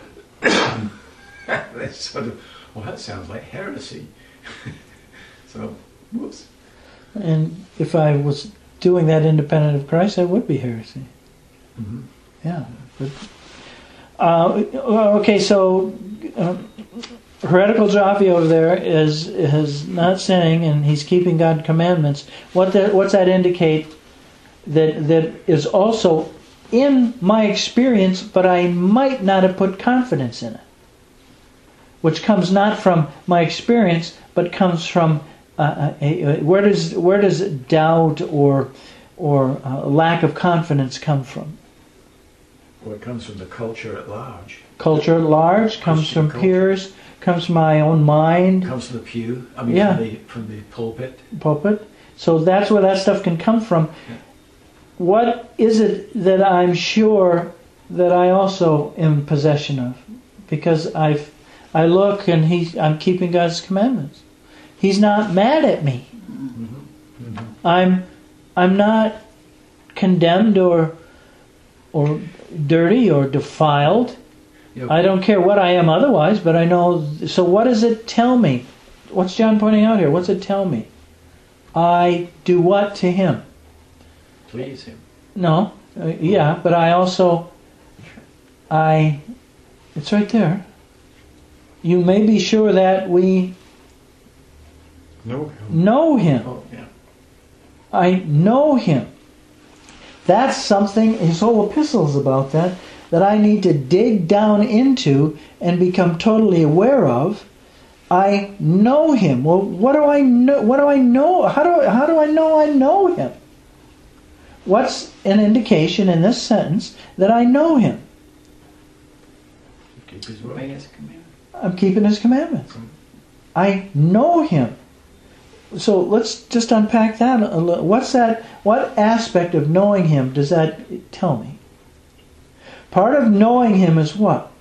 no." They sort of, well, that sounds like heresy. So, whoops. And if I was doing that independent of Christ, that would be heresy. Mm-hmm. Yeah. But, uh, okay, so uh, heretical Jaffe over there is is not sinning, and he's keeping God's commandments. What that, what's that indicate? That that is also in my experience, but I might not have put confidence in it. Which comes not from my experience, but comes from uh, a, a, where does where does doubt or or uh, lack of confidence come from? Well, it comes from the culture at large. Culture at large comes Christian from culture. peers, comes from my own mind, It comes from the pew. I mean, Yeah. from the from the pulpit. pulpit. So that's where that stuff can come from. Yeah. What is it that I'm sure that I also am in possession of? Because I've I look and he I'm keeping God's commandments. He's not mad at me. Mm-hmm. Mm-hmm. I'm I'm not condemned or or dirty or defiled. You know, I don't care what I am otherwise, but I know. So what does it tell me? What's John pointing out here? What's it tell me? I do what to him? please him. No, uh, yeah, but I also, I, it's right there. You may be sure that we No. know him. Oh, yeah. I know him. That's something, his whole epistle is about that, that I need to dig down into and become totally aware of. I know him. Well, what do I know? What do I know? How do I, how do I know I know him? What's an indication in this sentence that I know him? Keep his Obey word. His command. I'm keeping his commandments. I know him. So let's just unpack that a little. What's that? What aspect of knowing him does that tell me? Part of knowing him is what?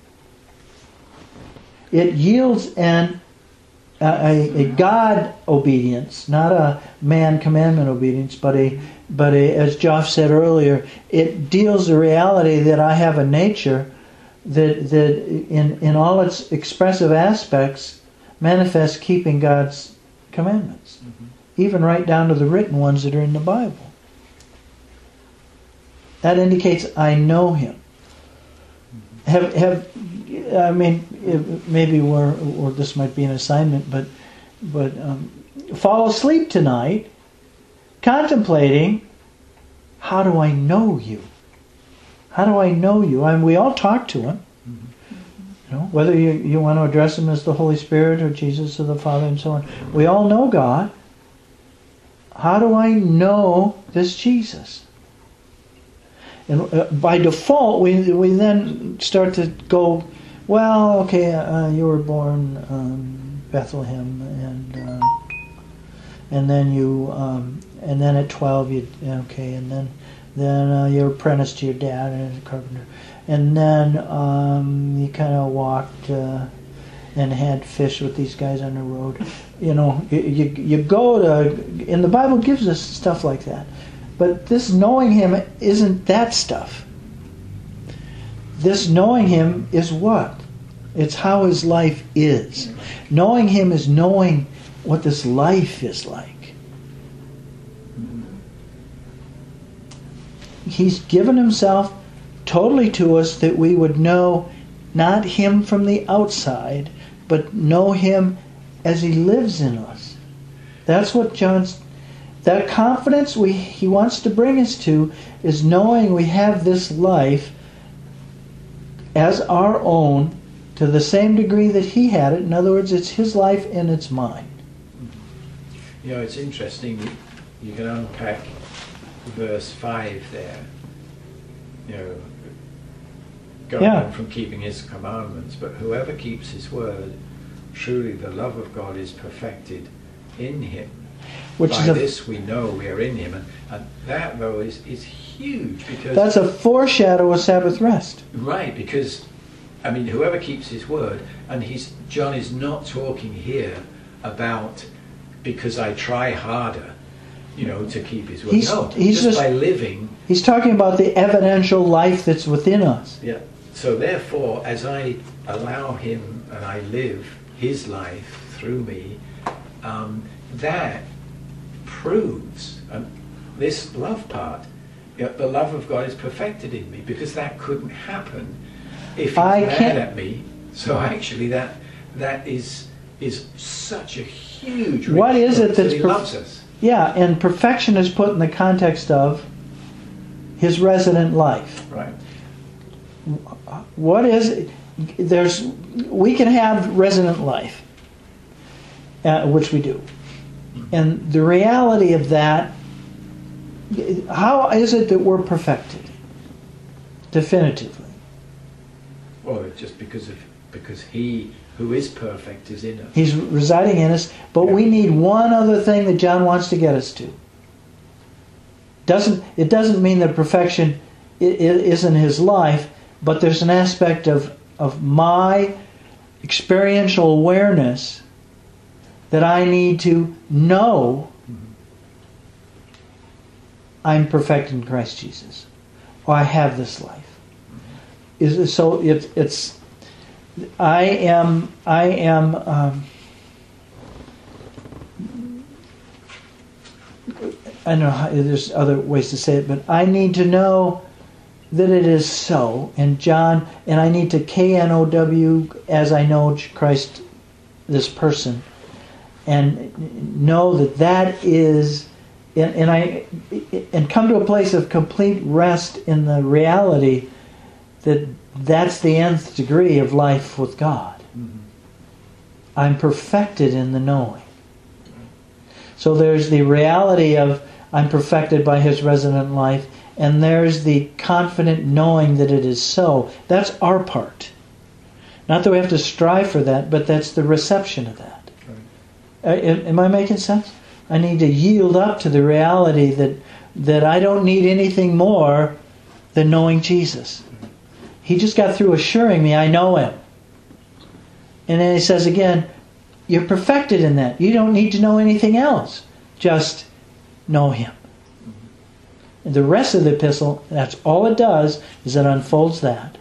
It yields an a, a, a God obedience, not a man commandment obedience, but a but a, as Joff said earlier, it deals the reality that I have a nature that that in in all its expressive aspects manifests keeping God's commandments. Mm-hmm. even right down to the written ones that are in the Bible. That indicates I know him. Have have I mean it, maybe we're, or this might be an assignment, but but um, fall asleep tonight, contemplating, how do I know you? How do I know you? I mean, we all talk to him. You know, whether you, you want to address him as the Holy Spirit or Jesus or the Father and so on. We all know God. How do I know this Jesus? And uh, by default, we we then start to go, well, okay, uh, you were born um, Bethlehem, and uh, and then you um, and then at twelve, you okay, and then then uh, you're apprenticed to your dad as a carpenter. And then um, you kind of walked uh, and had fish with these guys on the road. You know, you, you you go to, and the Bible gives us stuff like that. But this knowing him isn't that stuff. This knowing him is what? It's how his life is. Knowing him is knowing what this life is like. He's given himself totally to us that we would know not him from the outside, but know him as he lives in us. That's what John's, that confidence we he wants to bring us to is knowing we have this life as our own to the same degree that he had it. In other words, it's his life and it's mine. You know, it's interesting. You, you can unpack verse five there. You know, going Yeah. on from keeping his commandments, but whoever keeps his word, truly the love of God is perfected in him. Which By is a, this we know we are in him, and, and that though is, is huge, because that's a foreshadow of Sabbath rest. right, because I mean, whoever keeps his word, and he's John is not talking here about because I try harder, you know, to keep his word. He's- no, he's just, just- by living. He's talking about the evidential life that's within us. Yeah. So therefore, as I allow him and I live his life through me, um, that proves um, this love part. You know, the love of God is perfected in me, because that couldn't happen if he's I mad can't- at me. So actually, that that is is such a huge. What is it reassurance that that's he perf- loves us? Yeah, and perfection is put in the context of his resident life. Right. What is there's we can have resident life, uh, which we do, and the reality of that. How is it that we're perfected? Definitively, Well, it's just because of because he who is perfect is in us. he's residing in us. But we need one other thing that John wants to get us to. Doesn't it doesn't mean that perfection i- i- isn't his life, but there's an aspect of of my experiential awareness that I need to know I'm perfect in Christ Jesus, or I have this life. Is so it, it's I am I am um, I don't know how, there's other ways to say it, but I need to know that it is so. And John, and I need to K N O W as I know Christ, this person, and know that that is, and, and I, and come to a place of complete rest in the reality that that's the nth degree of life with God. Mm-hmm. I'm perfected in the knowing. So there's the reality of I'm perfected by his resident life, and there's the confident knowing that it is so. That's our part. Not that we have to strive for that, but that's the reception of that. Right. Uh, am am I making sense? I need to yield up to the reality that that I don't need anything more than knowing Jesus. He just got through assuring me I know him. And then he says again, you're perfected in that. You don't need to know anything else. Just know him. And the rest of the epistle, that's all it does, is it unfolds that.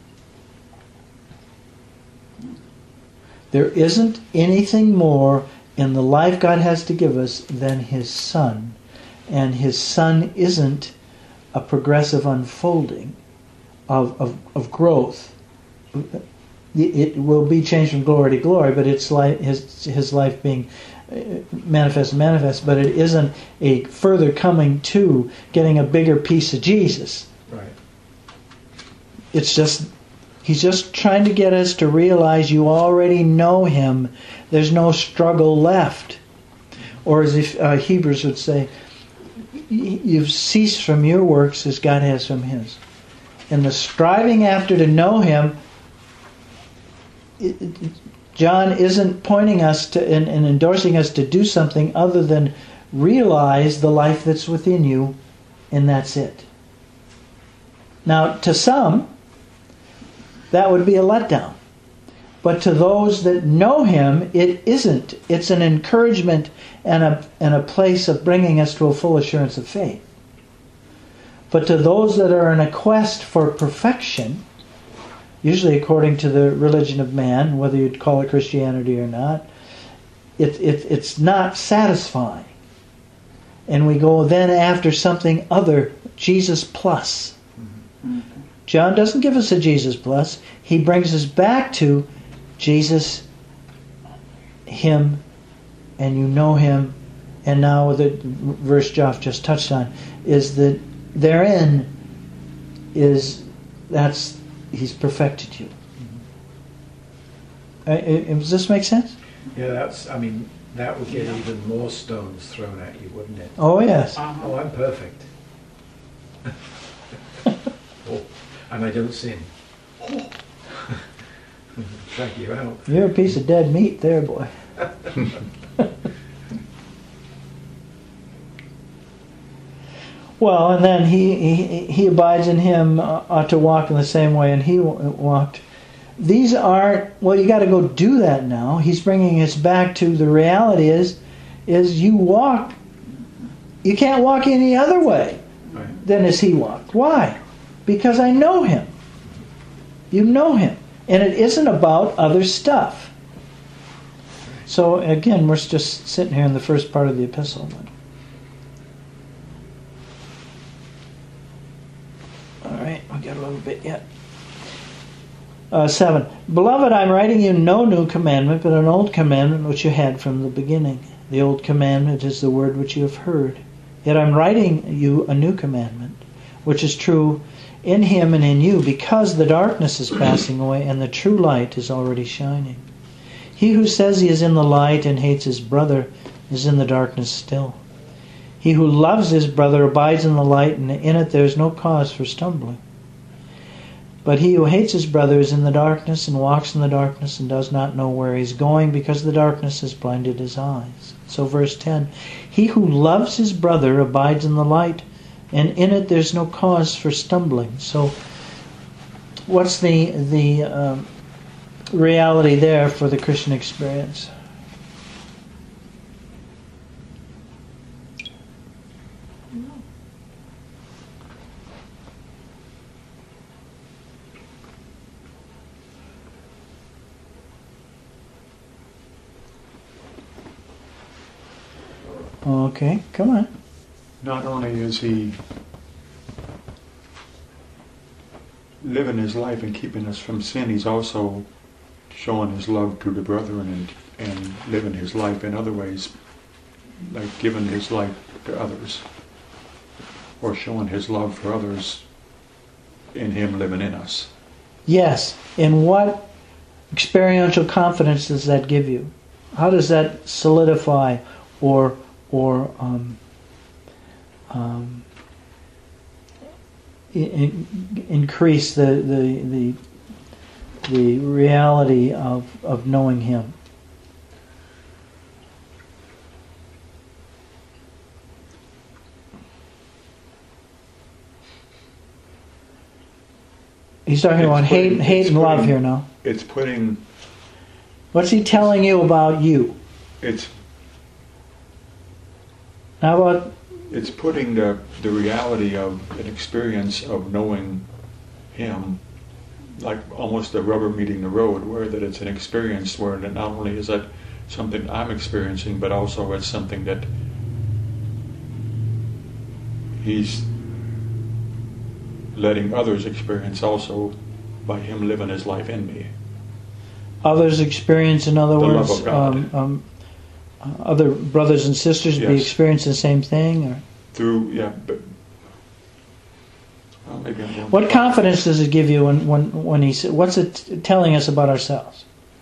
There isn't anything more in the life God has to give us than His Son. And His Son isn't a progressive unfolding of, of, of growth. It will be changed from glory to glory, but it's like his his life being manifest and manifest, but it isn't a further coming to getting a bigger piece of Jesus. Right. It's just, He's just trying to get us to realize you already know Him. There's no struggle left. Or as if, uh, Hebrews would say, you've ceased from your works as God has from His. And the striving after to know Him, it, it, John isn't pointing us to and, and endorsing us to do something other than realize the life that's within you, and that's it. Now, to some, that would be a letdown. But to those that know Him, it isn't. It's an encouragement and a, and a place of bringing us to a full assurance of faith. But to those that are in a quest for perfection, usually according to the religion of man, whether you'd call it Christianity or not, it, it, it's not satisfying. And we go then after something other, Jesus plus. Mm-hmm. John doesn't give us a Jesus plus. He brings us back to Jesus, Him, and you know Him. And now the verse Joff just touched on is that therein is, that's, He's perfected you. Mm-hmm. Uh, does this make sense? Yeah, that's, I mean, that would get yeah. even more stones thrown at you, wouldn't it? Oh, yes. Uh-huh. Oh, I'm perfect. Oh, and I don't sin. Oh. Drag you out. You're a piece of dead meat there, boy. Well, and then he, he he abides in Him, uh, ought to walk in the same way, and He walked. These aren't, well, you got to go do that now. He's bringing us back to the reality is, is you walk, you can't walk any other way right. than as He walked. Why? Because I know Him. You know Him. And it isn't about other stuff. So, again, we're just sitting here in the first part of the epistle. Alright, we got a little bit yet. Uh, seven. Beloved, I'm writing you no new commandment, but an old commandment which you had from the beginning. The old commandment is the word which you have heard. Yet I'm writing you a new commandment, which is true in Him and in you, because the darkness is passing away and the true light is already shining. He who says he is in the light and hates his brother is in the darkness still. He who loves his brother abides in the light, and in it there is no cause for stumbling. But he who hates his brother is in the darkness and walks in the darkness and does not know where he is going, because the darkness has blinded his eyes. So verse ten, he who loves his brother abides in the light, and in it there's no cause for stumbling. So what's the the um, reality there for the Christian experience? Okay, come on. Not only is he living his life and keeping us from sin, he's also showing his love to the brethren and, and living his life in other ways, like giving his life to others, or showing his love for others in him living in us. Yes. And what experiential confidence does that give you? How does that solidify or or um, um, in, increase the, the the the reality of, of knowing Him? He's talking it's about putting, hate, hate and putting, love here now. It's putting. What's he telling you about you? It's. How about? It's putting the the reality of an experience of knowing Him, like almost the rubber meeting the road, where that it's an experience where that not only is that something I'm experiencing, but also it's something that He's letting others experience also by Him living His life in me. Others experience, in other The love words, of God. um, um, uh, other brothers and sisters be Yes. experiencing the same thing? Or Through, yeah, but well, maybe I'm going what confidence does it give you when, when, when he sa- what's it telling us about ourselves?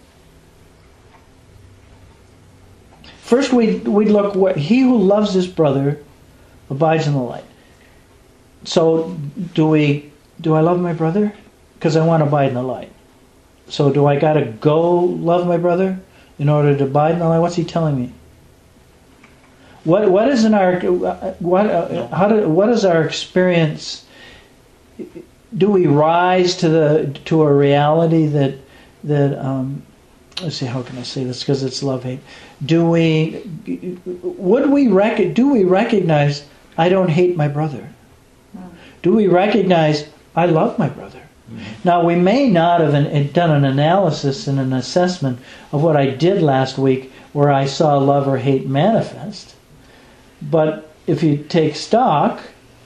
First, we we look what he who loves his brother abides in the light. So, do we do I love my brother? Because I want to abide in the light. So, do I got to go love my brother in order to abide in the light? What's he telling me? What what is in our what uh, how do, what is our experience? Do we rise to the to a reality that that um, let's see, how can I say this? Because it's love hate. Do we would we rec- do we recognize I don't hate my brother? Do we recognize I love my brother? Mm-hmm. Now, we may not have an, done an analysis and an assessment of what I did last week where I saw love or hate manifest. But if you take stock,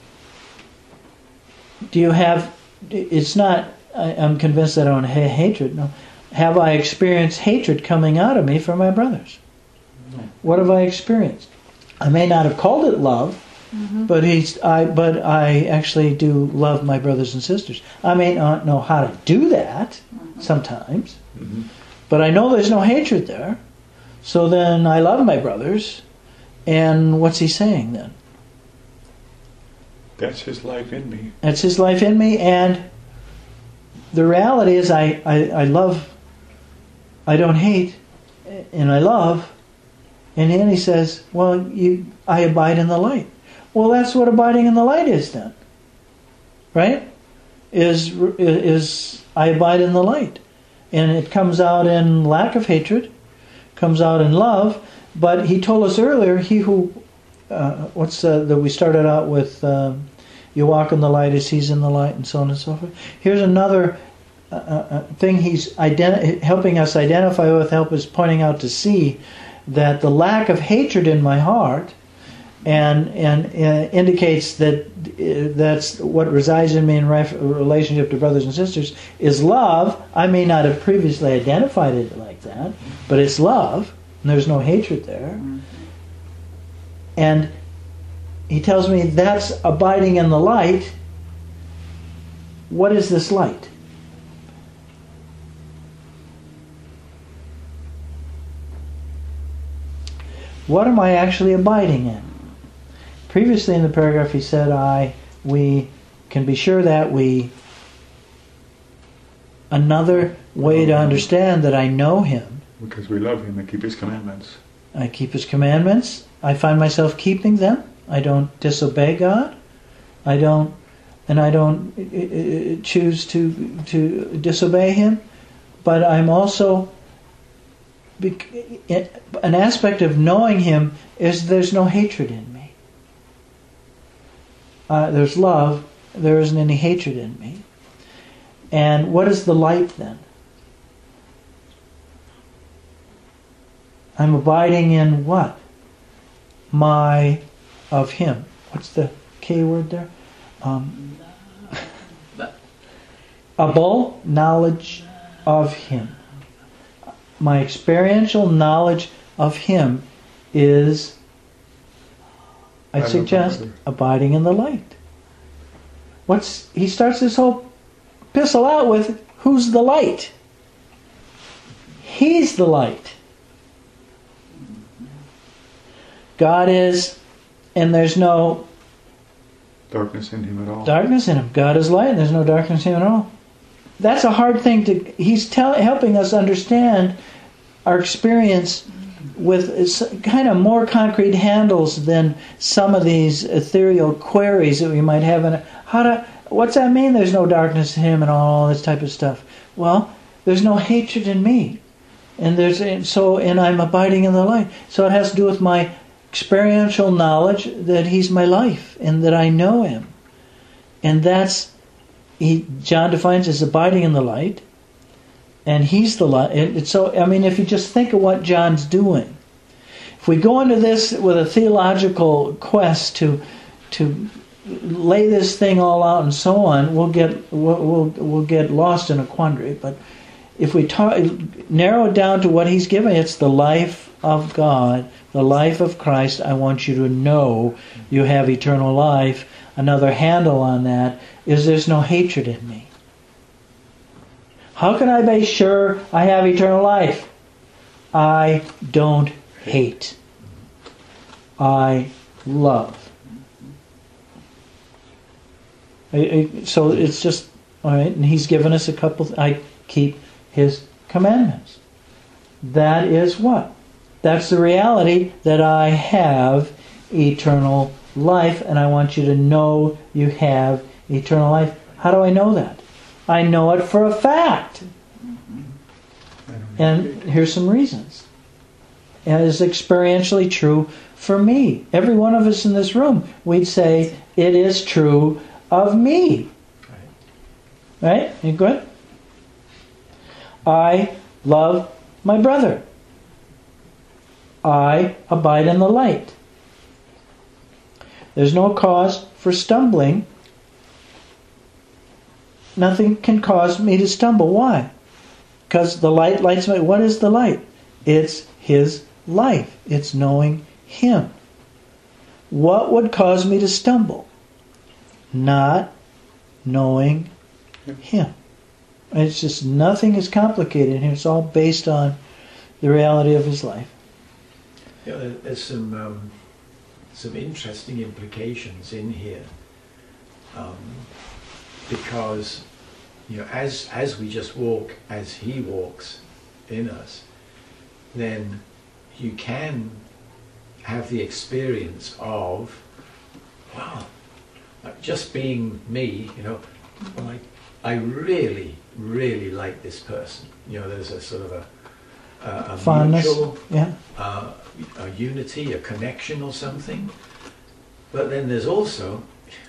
do you have, it's not, I, I'm convinced that I don't have hatred. No. Have I experienced hatred coming out of me for my brothers? No. What have I experienced? I may not have called it love, mm-hmm. but he's, I, but I actually do love my brothers and sisters. I may not know how to do that mm-hmm. sometimes, mm-hmm. but I know there's no hatred there. So then I love my brothers, and what's he saying then? That's His life in me. That's His life in me, and the reality is I, I, I love, I don't hate, and I love, and then he says, well, you, I abide in the light. Well, that's what abiding in the light is then. Right? Is, is I abide in the light. And it comes out in lack of hatred, comes out in love, but he told us earlier, he who, uh, what's uh, that we started out with, um, you walk in the light as he's in the light, and so on and so forth. Here's another uh, uh, thing he's identi- helping us identify with, help us pointing out to see that the lack of hatred in my heart and and uh, indicates that uh, that's what resides in me in ref- relationship to brothers and sisters is love. I may not have previously identified it like that, but it's love, and there's no hatred there. Mm-hmm. And he tells me that's abiding in the light. What is this light? What am I actually abiding in? Previously in the paragraph he said, I, we can be sure that we, another way to understand that I know Him. Because we love Him and keep His commandments. I keep His commandments. I find myself keeping them. I don't disobey God. I don't, and I don't uh, choose to to disobey Him. But I'm also, an aspect of knowing Him is there's no hatred in me. Uh, there's love. There isn't any hatred in me. And what is the light then? I'm abiding in what? My, of Him. What's the K word there? Um, Abul, knowledge of Him. My experiential knowledge of Him is, I suggest, abiding in the light. What's he starts this whole epistle out with, who's the light? He's the light. God is, and there's no darkness in Him at all. Darkness in Him. God is light, and there's no darkness in Him at all. That's a hard thing to. He's tell, helping us understand our experience with kind of more concrete handles than some of these ethereal queries that we might have. In how to? What's that mean? There's no darkness in Him and all this type of stuff. Well, there's no hatred in me, and there's and so and I'm abiding in the light. So it has to do with my experiential knowledge that He's my life and that I know Him, and that's he. John defines as abiding in the light, and He's the life. It, it's so, I mean, if you just think of what John's doing, if we go into this with a theological quest to to lay this thing all out and so on, we'll get we'll we'll, we'll get lost in a quandary. But if we talk, narrow it down to what He's giving, it's the life of God, the life of Christ. I want you to know you have eternal life. Another handle on that is there's no hatred in me. How can I be sure I have eternal life? I don't hate. I love. I, I, so it's just, all right, and He's given us a couple, I keep His commandments. That is what? That's the reality that I have eternal life, and I want you to know you have eternal life. How do I know that? I know it for a fact. And here's some reasons. And it's experientially true for me. Every one of us in this room, we'd say, it is true of me. Right? You good? I love my brother. I abide in the light. There's no cause for stumbling. Nothing can cause me to stumble. Why? Because the light lights me. What is the light? It's His life. It's knowing Him. What would cause me to stumble? Not knowing Him. It's just nothing is complicated here. It's all based on the reality of His life. Yeah, there's some um, some interesting implications in here, um, because you know, as as we just walk as He walks in us, then you can have the experience of, wow, like just being me. You know, like I really, really like this person. You know, there's a sort of a, a, a fondness, mutual, yeah. uh, a unity, a connection or something. But then there's also,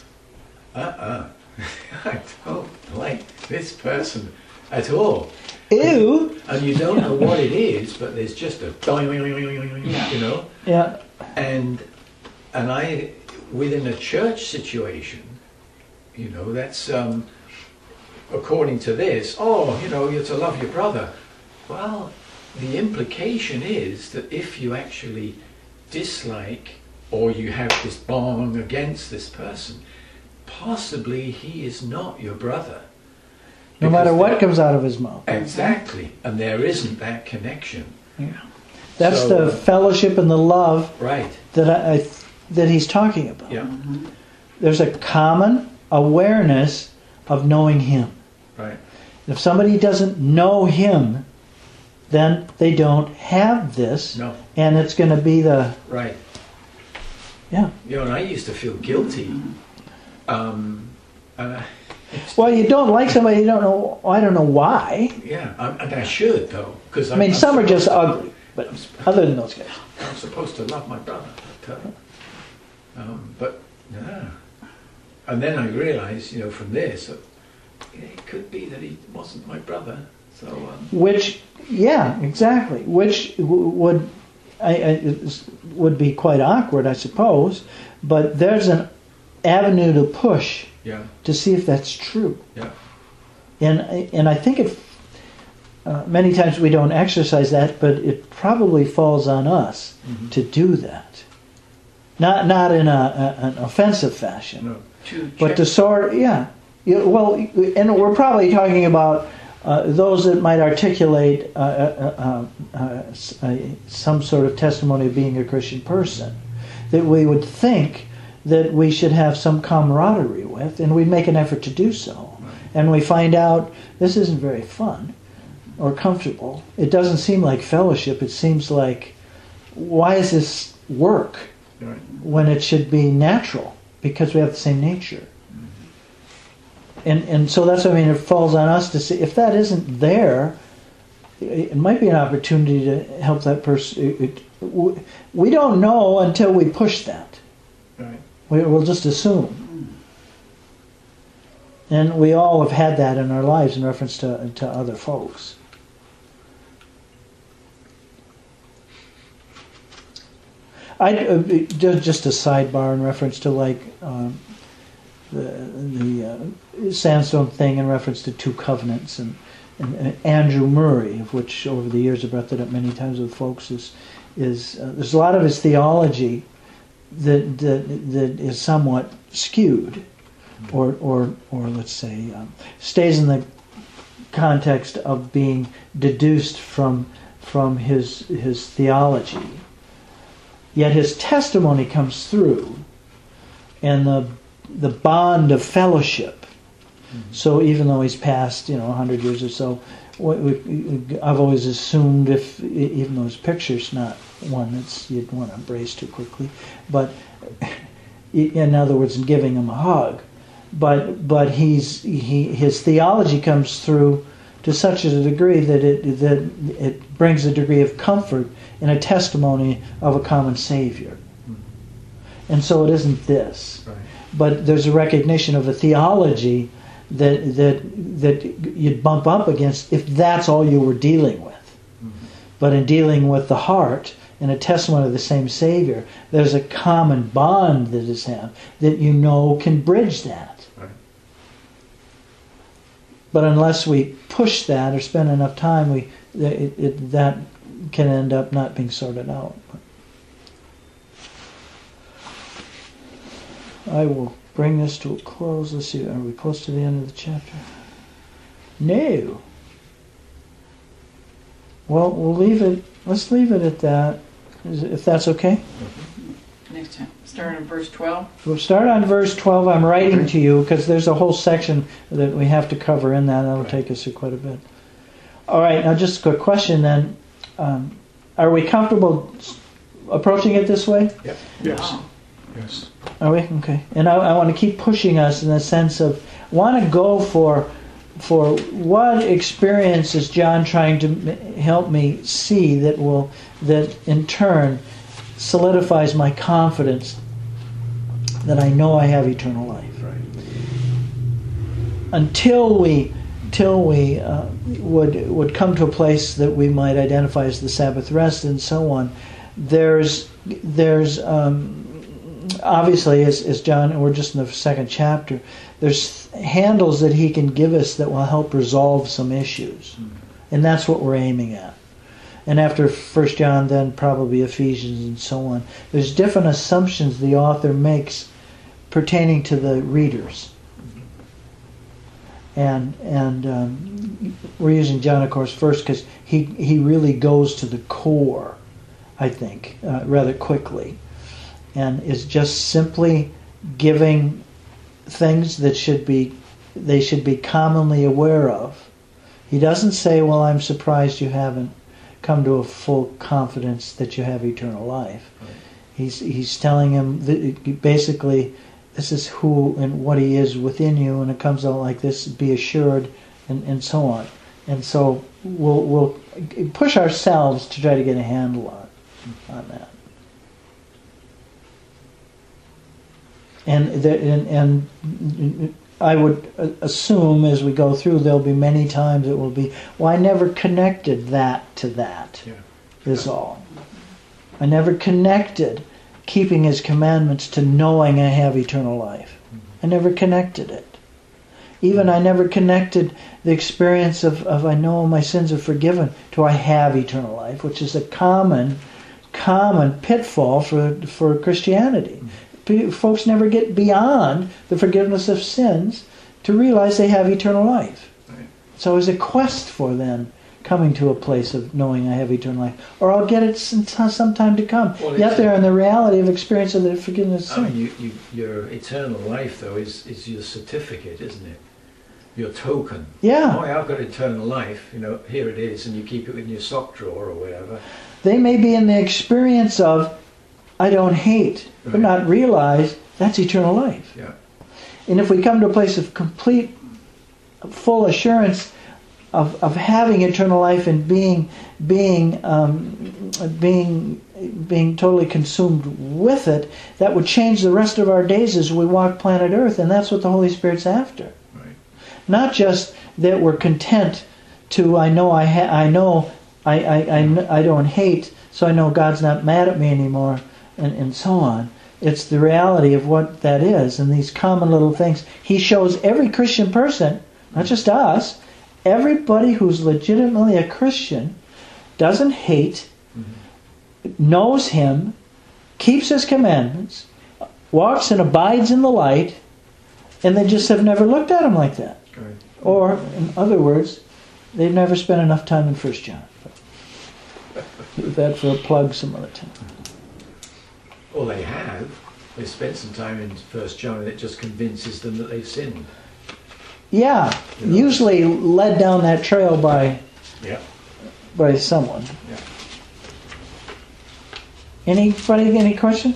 uh-uh, I don't like this person at all. Ew! And you don't know what it is, but there's just a, you know? Yeah. And, and I, within a church situation, you know, that's, um, according to this, oh, you know, you're to love your brother. Well, the implication is that if you actually dislike or you have this bond against this person, possibly he is not your brother. No matter what comes out of his mouth. Exactly. And there isn't that connection. Yeah. That's So, the fellowship and the love right. that I, I that he's talking about. Yeah. There's a common awareness of knowing Him. Right. If somebody doesn't know Him, then they don't have this. No. And it's going to be the... Right. Yeah. You know, and I used to feel guilty. Um, and I, Well, you don't like somebody, you don't know... I don't know why. yeah, I, and I should, though. Cause I mean, I'm some are just supposed to- ugly. But other than those guys. I'm supposed to love my brother. But, uh, um, but no. And then I realised, you know, from this, that it could be that he wasn't my brother. So um, Which, yeah, exactly. Which w- would I, I, is- would be quite awkward, I suppose. But there's an avenue to push yeah, to see if that's true. yeah, And and I think it. Uh, many times we don't exercise that, but it probably falls on us Mhm. to do that. Not not in a, a an offensive fashion, no. To but check- to sort, yeah. You- Well, and we're probably talking about uh, those that might articulate uh, uh, uh, uh, s- uh, some sort of testimony of being a Christian person, that we would think that we should have some camaraderie with, and we'd make an effort to do so. And we find out this isn't very fun or comfortable. It doesn't seem like fellowship. It seems like, why does this work Right. when it should be natural? Because we have the same nature. And and so that's what I mean. It falls on us to see if that isn't there. It might be an opportunity to help that person. We don't know until we push that. Right. We, we'll just assume. And we all have had that in our lives in reference to to other folks. I uh, just just a sidebar in reference to like um, the the uh, sandstone thing in reference to two covenants, and, and, and Andrew Murray, of which over the years I've brought that up many times with folks, is is uh, there's a lot of his theology that that, that is somewhat skewed, or or or let's say um, stays in the context of being deduced from from his his theology. Yet his testimony comes through, and the the bond of fellowship. Mm-hmm. So even though he's passed, you know, a hundred years or so, we, we, I've always assumed, if even though his picture's not one that's you'd want to embrace too quickly, but in other words, in giving him a hug, but but he's he his theology comes through to such a degree that it that it brings a degree of comfort in a testimony of a common Savior. And so it isn't this. Right. But there's a recognition of a theology that that that you'd bump up against if that's all you were dealing with. Mm-hmm. But in dealing with the heart and a testimony of the same Savior, there's a common bond that is had that you know can bridge that. Right. But unless we push that or spend enough time, we it, it, that can end up not being sorted out. I will bring this to a close. Let's see, are we close to the end of the chapter? No. Well, we'll leave it, let's leave it at that, if that's okay. Next time. Start on verse twelve. We'll start on verse twelve. I'm writing to you because there's a whole section that we have to cover in that. That'll take us quite a bit. All right, now just a quick question then. Um, are we comfortable approaching it this way? Yep. Yes. Wow. Yes. Are we? Okay. And I, I want to keep pushing us in the sense of, want to go for for what experience is John trying to m- help me see that will, that in turn solidifies my confidence that I know I have eternal life. Right. Until we till we uh, would would come to a place that we might identify as the Sabbath rest and so on, there's there's um, obviously as, as John, and we're just in the second chapter, there's handles that he can give us that will help resolve some issues, mm-hmm. and that's what we're aiming at. And after First John, then probably Ephesians and so on. There's different assumptions the author makes pertaining to the readers. And and um, we're using John, of course, first because he, he really goes to the core, I think, uh, rather quickly. And is just simply giving things that should be they should be commonly aware of. He doesn't say, well, I'm surprised you haven't come to a full confidence that you have eternal life. Right. He's he's telling him that basically this is who and what he is within you, and it comes out like this: be assured, and, and so on. And so we'll we'll push ourselves to try to get a handle on on that. And, there, and and I would assume as we go through, there'll be many times it will be, well, I never connected that to that. Yeah. Is all. I never connected keeping His commandments to knowing I have eternal life. Mm-hmm. I never connected it. Even I never connected the experience of, of I know my sins are forgiven to I have eternal life, which is a common, common pitfall for for Christianity. Mm-hmm. Folks never get beyond the forgiveness of sins to realize they have eternal life. Right. So it's a quest for them coming to a place of knowing I have eternal life, or I'll get it some time to come. Well, yet they're in the reality of experience of the forgiveness of sin. I mean, you, you, your eternal life, though, is, is your certificate, isn't it? Your token. Yeah. Oh, I've got eternal life. You know, here it is, and you keep it in your sock drawer or whatever. They may be in the experience of I don't hate, right. but not realize that's eternal life. Yeah. And if we come to a place of complete, full assurance of, of having eternal life and being being um, being being totally consumed with it, that would change the rest of our days as we walk planet Earth, and that's what the Holy Spirit's after. Right. Not just that we're content to I know I ha- I know I, I, I I don't hate, so I know God's not mad at me anymore. and, and so on. It's the reality of what that is, and these common little things. He shows every Christian person, not just us, everybody who's legitimately a Christian, doesn't hate, mm-hmm. knows Him, keeps His commandments, walks and abides in the light, and they just have never looked at Him like that. Right. Or, in other words, they've never spent enough time in First John. Leave that for a plug some other time. Or they have. They spent some time in First John, and it just convinces them that they've sinned. Yeah, You know? usually led down that trail by Yeah. by someone. Yeah. Anybody, any questions?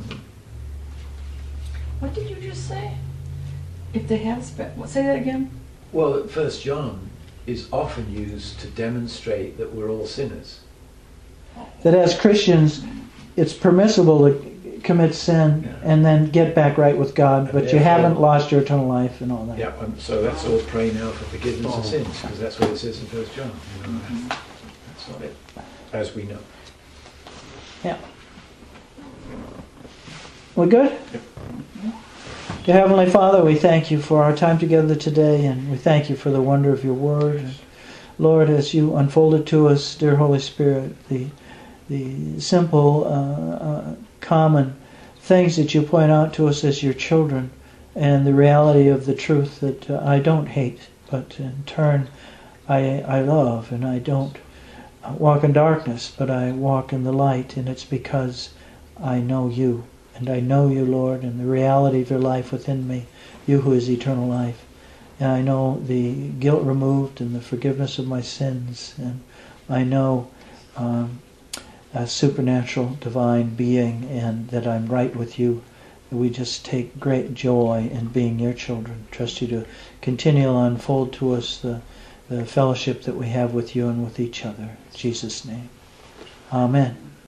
What did you just say? If they have spent, what, say that again? Well, First John is often used to demonstrate that we're all sinners. That as Christians, it's permissible to commit sin Yeah. and then get back right with God, And but you therefore- haven't lost your eternal life and all that. Yeah, um, so that's all pray now for forgiveness Oh. of sins, because that's what it says in First John. You know, that's not it, as we know. Yeah. We good? Dear Heavenly Father, we thank you for our time together today, and we thank you for the wonder of your word. And Lord, as you unfolded to us, dear Holy Spirit, the the simple, uh, uh, common things that you point out to us as your children, and the reality of the truth that uh, I don't hate, but in turn I I love, and I don't walk in darkness, but I walk in the light, and it's because I know you. And I know you, Lord, and the reality of your life within me, you who is eternal life. And I know the guilt removed and the forgiveness of my sins. And I know um, a supernatural divine being, and that I'm right with you. We just take great joy in being your children. Trust you to continue to unfold to us the, the fellowship that we have with you and with each other. In Jesus' name. Amen.